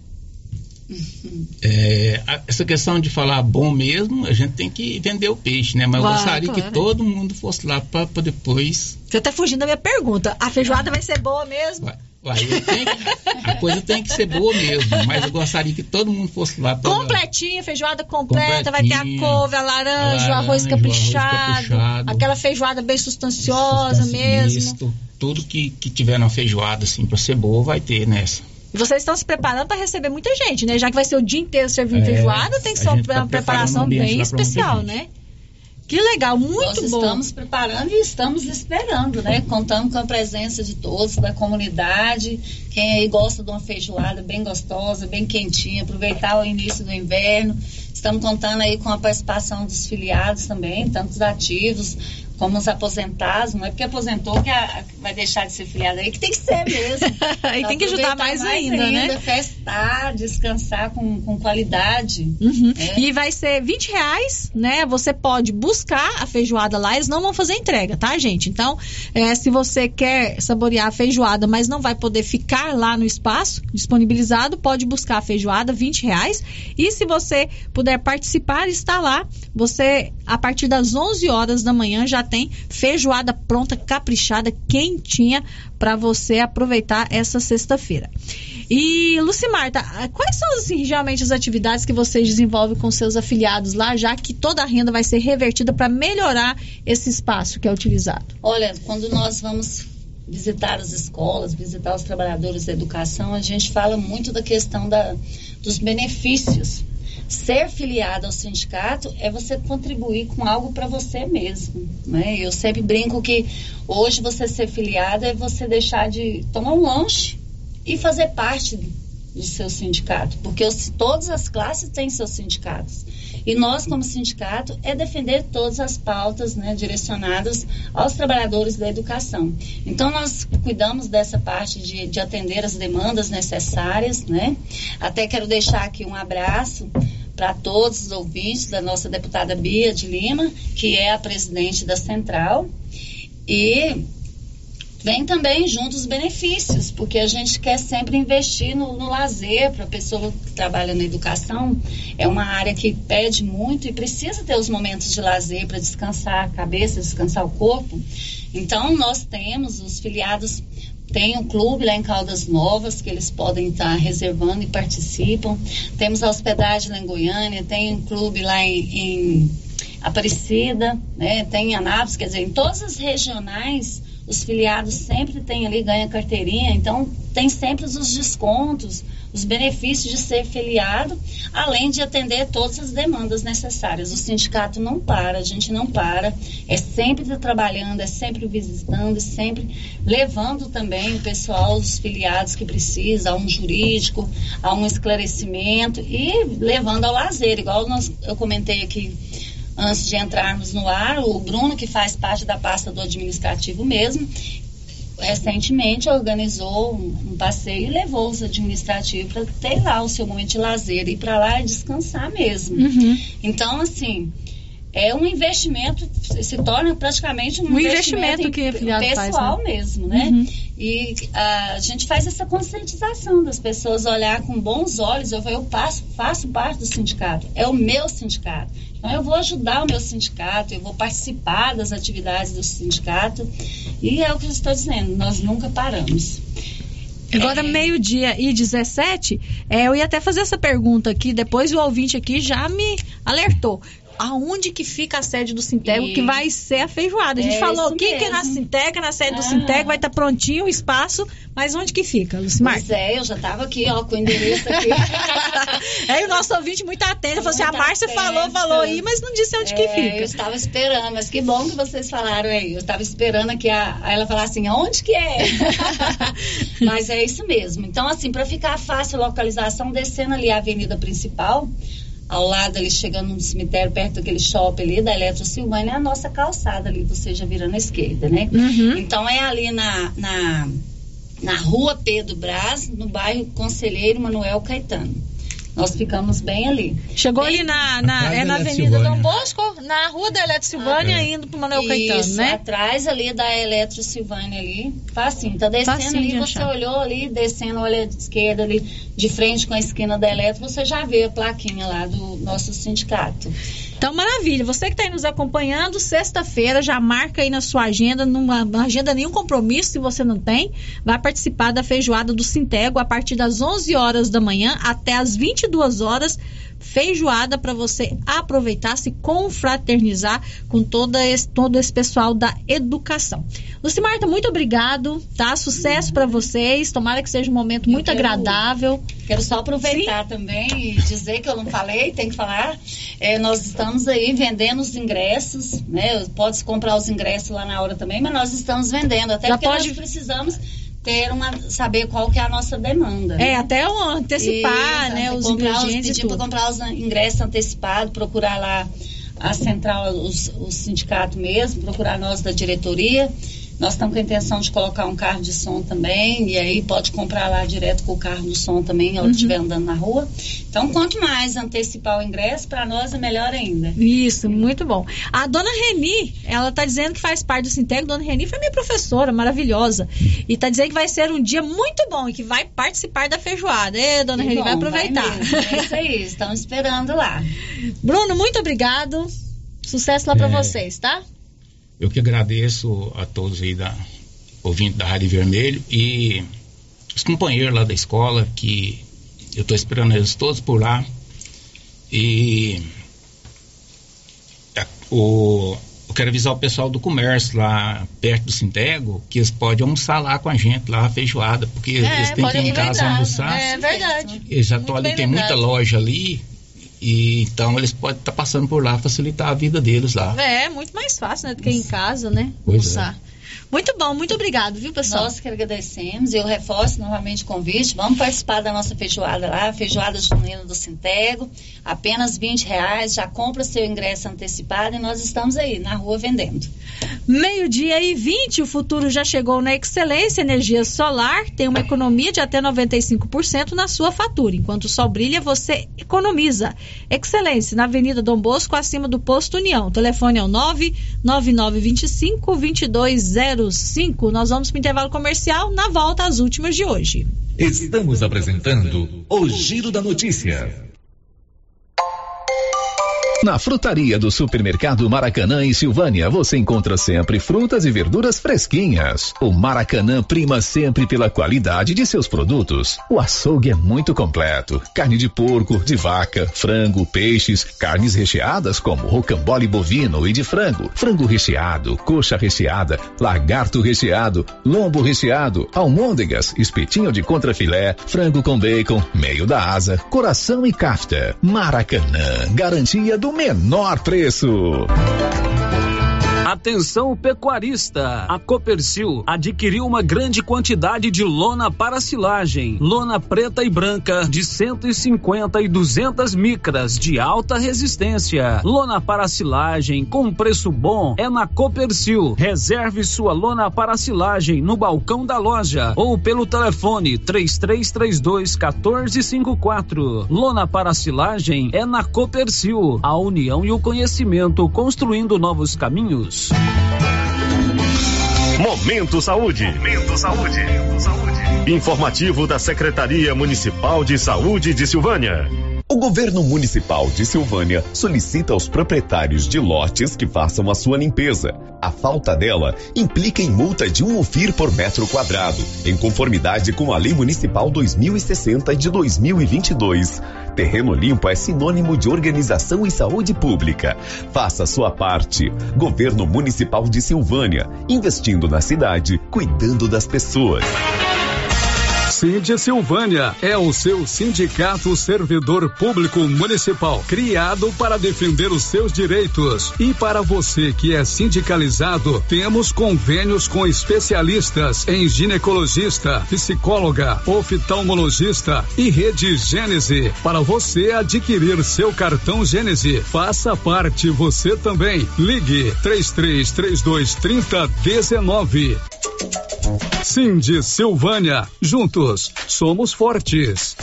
Essa questão de falar bom mesmo, a gente tem que vender o peixe, né? Mas eu gostaria que todo mundo fosse lá para depois... Você está fugindo da minha pergunta. A feijoada vai ser boa mesmo? A coisa tem que ser boa mesmo, mas eu gostaria que todo mundo fosse lá pra... Completinha, feijoada completa, vai ter a couve, a laranja, o arroz caprichado, aquela feijoada bem substanciosa mesmo. Misto, tudo que tiver na feijoada, assim, pra ser boa, vai ter nessa. E vocês estão se preparando para receber muita gente, né? Já que vai ser o dia inteiro servindo feijoada, tem que ser uma preparação bem especial, né? Que legal, muito bom. Nós estamos preparando e estamos esperando, né? Contamos com a presença de todos, da comunidade. Quem aí gosta de uma feijoada bem gostosa, bem quentinha, aproveitar o início do inverno, Estamos contando aí com a participação dos filiados também, tanto os ativos como os aposentados. Não é porque aposentou que vai deixar de ser filiado aí, que tem que ser mesmo. E tem que ajudar mais ainda, né? Festar, descansar com qualidade. Uhum. E vai ser R$20, né? Você pode buscar a feijoada lá, eles não vão fazer entrega, tá, gente? Então, se você quer saborear a feijoada, mas não vai poder ficar lá no espaço disponibilizado, pode buscar a feijoada, R$20. E se você puder participar, está lá, você, a partir das 11 horas da manhã, já tem feijoada pronta, caprichada, quentinha, para você aproveitar essa sexta-feira. E, Lucimarta, quais são assim, realmente as atividades que vocês desenvolvem com seus afiliados lá, já que toda a renda vai ser revertida para melhorar esse espaço que é utilizado? Olha, quando nós vamos visitar as escolas, visitar os trabalhadores da educação, a gente fala muito da questão dos benefícios. Ser filiado ao sindicato é você contribuir com algo para você mesmo, né? Eu sempre brinco que hoje você ser filiado é você deixar de tomar um lanche e fazer parte do seu sindicato, porque todas as classes têm seus sindicatos. E nós, como sindicato, é defender todas as pautas, né, direcionadas aos trabalhadores da educação. Então, nós cuidamos dessa parte de atender as demandas necessárias, né? Até quero deixar aqui um abraço para todos os ouvintes da nossa deputada Bia de Lima, que é a presidente da Central, e vem também junto os benefícios, porque a gente quer sempre investir no lazer para a pessoa que trabalha na educação. É uma área que pede muito e precisa ter os momentos de lazer para descansar a cabeça, descansar o corpo. Então, nós temos, os filiados tem um clube lá em Caldas Novas que eles podem estar reservando e participam. Temos a hospedagem lá em Goiânia, tem um clube lá em Aparecida, né? Tem em Anápolis, quer dizer, em todas as regionais os filiados sempre têm ali, ganha carteirinha, então tem sempre os descontos, os benefícios de ser filiado, além de atender todas as demandas necessárias. O sindicato não para, a gente não para, é sempre trabalhando, é sempre visitando, é sempre levando também o pessoal, os filiados que precisam, a um jurídico, a um esclarecimento e levando ao lazer, igual eu comentei aqui antes de entrarmos no ar, o Bruno, que faz parte da pasta do administrativo mesmo, recentemente organizou um passeio e levou os administrativos para ter lá o seu momento de lazer, ir para lá e descansar mesmo. Uhum. Então, assim, é um investimento, se torna praticamente um investimento que pessoal faz, né? Mesmo, né? Uhum. E a gente faz essa conscientização das pessoas olhar com bons olhos. Eu faço parte do sindicato, é o meu sindicato. Então, eu vou ajudar o meu sindicato, eu vou participar das atividades do sindicato. E é o que eu estou dizendo, nós nunca paramos. Agora, 12:17, eu ia até fazer essa pergunta aqui, depois o ouvinte aqui já me alertou. Aonde que fica a sede do Sintego, que vai ser a feijoada? A gente falou aqui que é na Sintega, na sede do Sintego, vai estar prontinho o espaço, mas onde que fica, Lucimar? Pois eu já estava aqui, com o endereço aqui. E o nosso ouvinte muito atento, falou assim, a Márcia falou aí, mas não disse onde que fica. Eu estava esperando, mas que bom que vocês falaram aí. Eu estava esperando aqui ela falar assim, onde que é? Mas é isso mesmo. Então, assim, para ficar fácil a localização, descendo ali a avenida principal, ao lado ali, chegando no cemitério, perto daquele shopping ali, da Eletro Silvânia, é a nossa calçada ali, você já virando à esquerda, né? Uhum. Então, é ali na rua Pedro Braz, no bairro Conselheiro Manuel Caetano. Nós ficamos bem ali. Chegou ali na Avenida Dom Bosco, na rua da Eletro Silvânia, indo pro Manuel Caetano, isso, né? Atrás ali da Eletro Silvânia ali, facinho. Tá descendo facinho ali, você olhou ali, descendo, olha à esquerda ali, de frente com a esquina da Eletro, você já vê a plaquinha lá do nosso sindicato. Então, maravilha. Você que está aí nos acompanhando, sexta-feira, já marca aí na sua agenda, não agenda nenhum compromisso, se você não tem, vai participar da feijoada do Sintego a partir das 11 horas da manhã até as 22 horas, feijoada para você aproveitar, se confraternizar com todo esse pessoal da educação. Lucimarta, muito obrigado, tá? Sucesso para vocês, tomara que seja um momento muito agradável. Quero só aproveitar também e dizer que eu não falei, tem que falar, nós estamos aí vendendo os ingressos, né? Pode comprar os ingressos lá na hora também, mas nós estamos vendendo, até já porque nós precisamos saber qual que é a nossa demanda. Né? Até antecipar, né, os ingredientes e tudo. Para comprar os ingressos antecipados, procurar lá a central, o sindicato mesmo, procurar nós da diretoria. Nós estamos com a intenção de colocar um carro de som também, e aí pode comprar lá direto com o carro do som também, onde estiver andando na rua. Então, quanto mais antecipar o ingresso, para nós é melhor ainda. Isso, muito bom. A dona Reni, ela está dizendo que faz parte do Sinteg. Dona Reni foi minha professora, maravilhosa. E está dizendo que vai ser um dia muito bom e que vai participar da feijoada. Dona Reni, vai aproveitar. É isso aí, estamos esperando lá. Bruno, muito obrigado. Sucesso lá para vocês, tá? Eu que agradeço a todos aí ouvintes da Rádio Vermelho e os companheiros lá da escola, que eu estou esperando eles todos por lá. E eu quero avisar o pessoal do comércio lá perto do Sintego que eles podem almoçar lá com a gente, lá a feijoada, porque eles têm que ir em casa almoçar. É verdade. Eles já estão ali, tem muita loja ali. E então eles podem estar passando por lá, facilitar a vida deles lá. É muito mais fácil, né, do que em casa, né? Pois é. Muito bom, muito obrigado, viu, pessoal? Nós que agradecemos, eu reforço novamente o convite, vamos participar da nossa feijoada lá, feijoada junina do Sintego, apenas R$20, já compra seu ingresso antecipado e nós estamos aí, na rua, vendendo. 12:20, o futuro já chegou na Excelência Energia Solar, tem uma economia de até 95% na sua fatura, enquanto o sol brilha, você economiza. Excelência, na Avenida Dom Bosco, acima do Posto União, o telefone é o 99925-2205. Nós vamos para o intervalo comercial, na volta às últimas de hoje. Estamos apresentando o Giro da Notícia. Na frutaria do Supermercado Maracanã em Silvânia, você encontra sempre frutas e verduras fresquinhas. O Maracanã prima sempre pela qualidade de seus produtos. O açougue é muito completo. Carne de porco, de vaca, frango, peixes, carnes recheadas como rocambole bovino e de frango, frango recheado, coxa recheada, lagarto recheado, lombo recheado, almôndegas, espetinho de contrafilé, frango com bacon, meio da asa, coração e kafta. Maracanã, garantia do menor preço. Atenção pecuarista, a Copercil adquiriu uma grande quantidade de lona para silagem, lona preta e branca de 150 e 200 micras de alta resistência. Lona para silagem com preço bom é na Copercil. Reserve sua lona para silagem no balcão da loja ou pelo telefone 3332-1454. Lona para silagem é na Copercil, a união e o conhecimento construindo novos caminhos. Momento Saúde. Momento Saúde. Informativo da Secretaria Municipal de Saúde de Silvânia. O governo municipal de Silvânia solicita aos proprietários de lotes que façam a sua limpeza. A falta dela implica em multa de 1 UFIR por metro quadrado, em conformidade com a Lei Municipal 2060 de 2022. Terreno limpo é sinônimo de organização e saúde pública. Faça a sua parte. Governo Municipal de Silvânia, investindo na cidade, cuidando das pessoas. Sinde Silvânia é o seu sindicato servidor público municipal, criado para defender os seus direitos. E para você que é sindicalizado, temos convênios com especialistas em ginecologista, psicóloga, oftalmologista e rede Gênese. Para você adquirir seu cartão Gênese, faça parte você também. Ligue 3332-3019. Sinde Silvânia, juntos somos fortes.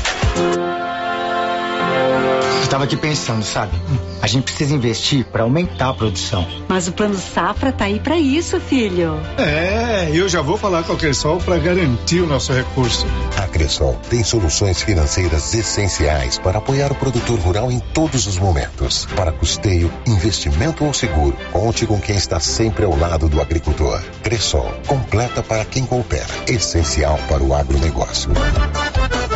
Eu tava aqui pensando, sabe? A gente precisa investir para aumentar a produção. Mas o Plano Safra tá aí para isso, filho. Eu já vou falar com a Cressol para garantir o nosso recurso. A Cressol tem soluções financeiras essenciais para apoiar o produtor rural em todos os momentos. Para custeio, investimento ou seguro, conte com quem está sempre ao lado do agricultor. Cressol, completa para quem coopera, essencial para o agronegócio. Olá!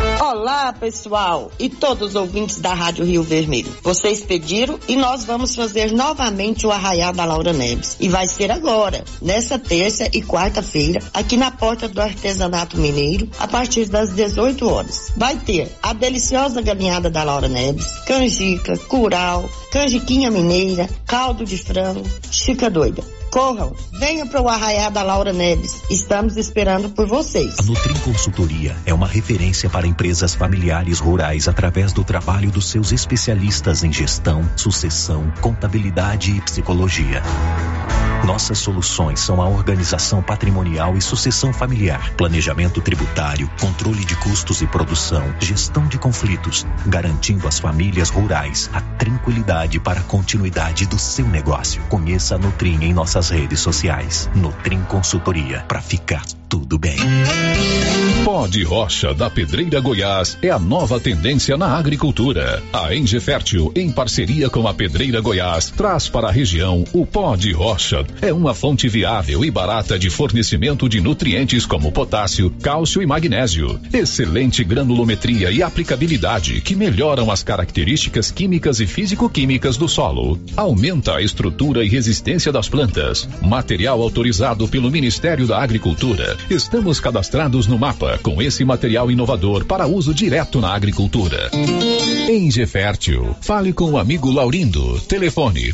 Olá, pessoal, e todos os ouvintes da Rádio Rio Vermelho. Vocês pediram e nós vamos fazer novamente o Arraiá da Laura Neves. E vai ser agora, nessa terça e quarta-feira, aqui na porta do Artesanato Mineiro, a partir das 18 horas. Vai ter a deliciosa galinhada da Laura Neves, canjica, curau, canjiquinha mineira, caldo de frango, chica doida. Corram, venham para o Arraiá da Laura Neves. Estamos esperando por vocês. A Nutrim Consultoria é uma referência para empresas familiares rurais através do trabalho dos seus especialistas em gestão, sucessão, contabilidade e psicologia. Nossas soluções são a organização patrimonial e sucessão familiar, planejamento tributário, controle de custos e produção, gestão de conflitos, garantindo às famílias rurais a tranquilidade para a continuidade do seu negócio. Conheça a Nutrim em nossas redes sociais. Nutrim Consultoria, para ficar tudo bem. Pó de rocha da Pedreira Goiás é a nova tendência na agricultura. A Enge Fértil, em parceria com a Pedreira Goiás, traz para a região o pó de rocha. É uma fonte viável e barata de fornecimento de nutrientes como potássio, cálcio e magnésio. Excelente granulometria e aplicabilidade que melhoram as características químicas e físico-químicas do solo. Aumenta a estrutura e resistência das plantas. Material autorizado pelo Ministério da Agricultura. Estamos cadastrados no mapa com esse material inovador para uso direto na agricultura. Enge Fértil. Fale com o amigo Laurindo. Telefone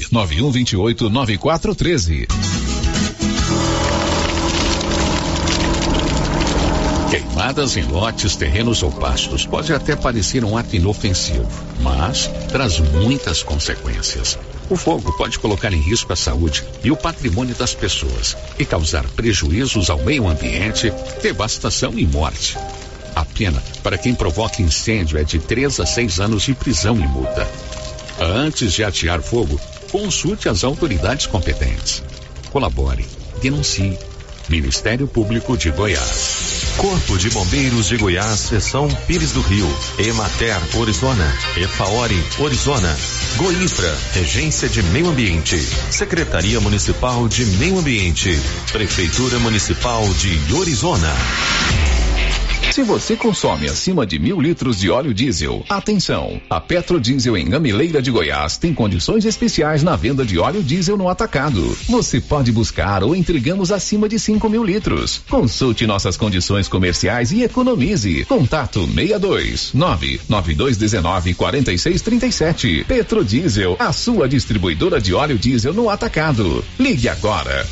991289413. Queimadas em lotes, terrenos ou pastos pode até parecer um ato inofensivo, mas traz muitas consequências. O fogo pode colocar em risco a saúde e o patrimônio das pessoas e causar prejuízos ao meio ambiente, devastação e morte. A pena para quem provoca incêndio é de 3 a 6 anos de prisão e multa. Antes de atear fogo, consulte as autoridades competentes. Colabore, denuncie. Ministério Público de Goiás. Corpo de Bombeiros de Goiás, Seção Pires do Rio, Emater, Orizona, Efaori, Orizona, Goinfra, Regência de Meio Ambiente, Secretaria Municipal de Meio Ambiente, Prefeitura Municipal de Orizona. Se você consome acima de 1.000 litros de óleo diesel, atenção! A Petrodiesel em Gamileira de Goiás tem condições especiais na venda de óleo diesel no atacado. Você pode buscar ou entregamos acima de 5.000 litros. Consulte nossas condições comerciais e economize. Contato 62992194637. Petrodiesel, a sua distribuidora de óleo diesel no atacado. Ligue agora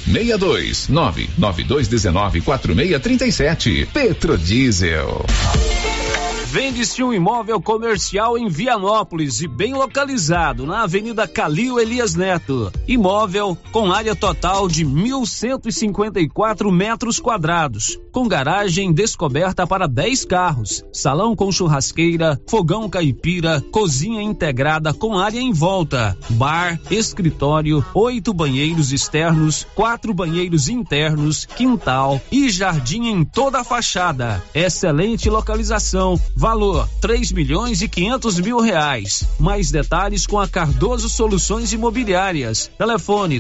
62992194637. Petrodiesel. Vende-se um imóvel comercial em Vianópolis e bem localizado, na Avenida Calil Elias Neto. Imóvel com área total de 1.154 metros quadrados, com garagem descoberta para 10 carros, salão com churrasqueira, fogão caipira, cozinha integrada com área em volta, bar, escritório, 8 banheiros externos, 4 banheiros internos, quintal e jardim em toda a fachada. Excelente localização. Valor R$3.500.000. Mais detalhes com a Cardoso Soluções Imobiliárias. Telefone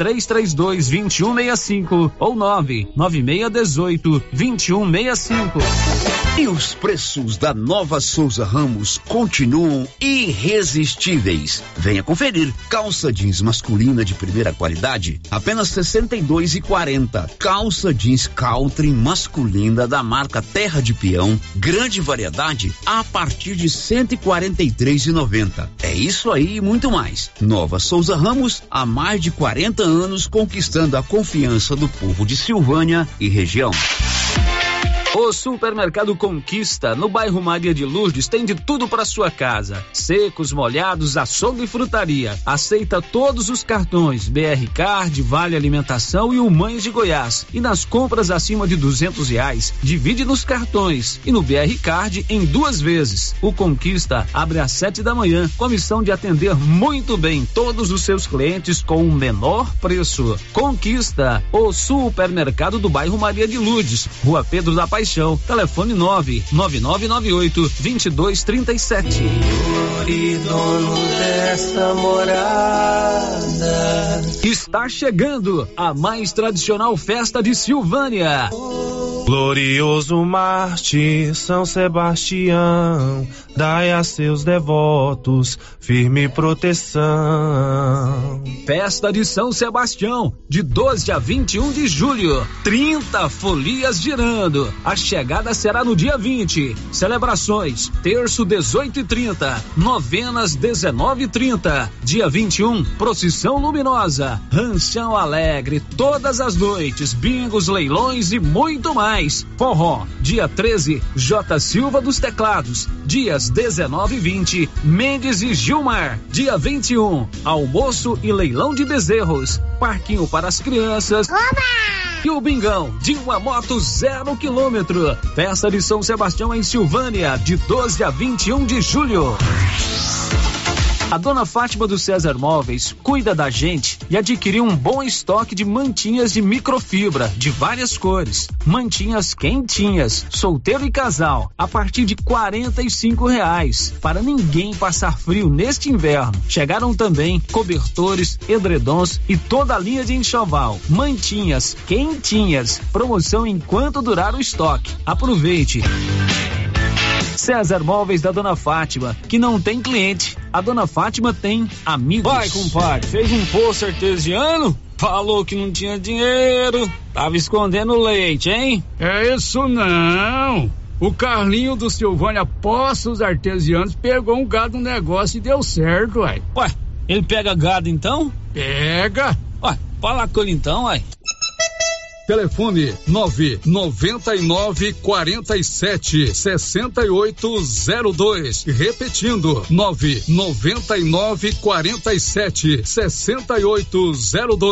3332-2165 ou 99618-2165. E os preços da Nova Souza Ramos continuam irresistíveis. Venha conferir. Calça jeans masculina de primeira qualidade, apenas R$ 62,40. Calça jeans Caltrim masculina da marca Terra de Peão, grande variedade a partir de R$ 143,90. É isso aí e muito mais. Nova Souza Ramos, há mais de 40 anos conquistando a confiança do povo de Silvânia e região. O Supermercado Conquista, no bairro Maria de Lourdes, tem de tudo para sua casa. Secos, molhados, açougue e frutaria. Aceita todos os cartões, BR Card, Vale Alimentação e o Mães de Goiás. E nas compras acima de R$200, divide nos cartões e no BR Card em 2 vezes. O Conquista abre às 7 da manhã, com a missão de atender muito bem todos os seus clientes com o menor preço. Conquista, o supermercado do bairro Maria de Lourdes, Rua Pedro da Paixão, telefone 99988-2237. Dono dessa morada. Está chegando a mais tradicional festa de Silvânia. Glorioso Marte, São Sebastião, dai a seus devotos firme proteção. Festa de São Sebastião, de 12 a 21 de julho, 30 folias girando. A chegada será no dia 20. Celebrações, terço 18h30, novenas 19h30. Dia 21, procissão luminosa, ranchão alegre, todas as noites, bingos, leilões e muito mais. Forró, dia 13, J. Silva dos Teclados. Dias 19 e 20, Mendes e Gilmar. Dia 21, almoço e leilão de bezerros, parquinho para as crianças. Oba! E o bingão de uma moto 0 km. Festa de São Sebastião em Silvânia, de 12 a 21 de julho. A dona Fátima do César Móveis cuida da gente e adquiriu um bom estoque de mantinhas de microfibra de várias cores. Mantinhas quentinhas, solteiro e casal, a partir de R$45, para ninguém passar frio neste inverno. Chegaram também cobertores, edredons e toda a linha de enxoval. Mantinhas quentinhas, promoção enquanto durar o estoque. Aproveite! César Móveis da Dona Fátima, que não tem cliente, a Dona Fátima tem amigos. Vai, compadre, fez um poço artesiano, falou que não tinha dinheiro, tava escondendo leite, hein? É isso não. O Carlinho do Silvânia Poços Artesianos pegou um gado no negócio e deu certo, uai. Ué, ele pega gado então? Pega. Ué, fala com ele então, uai. Telefone 999 47 6802. Repetindo, 999 47 6802.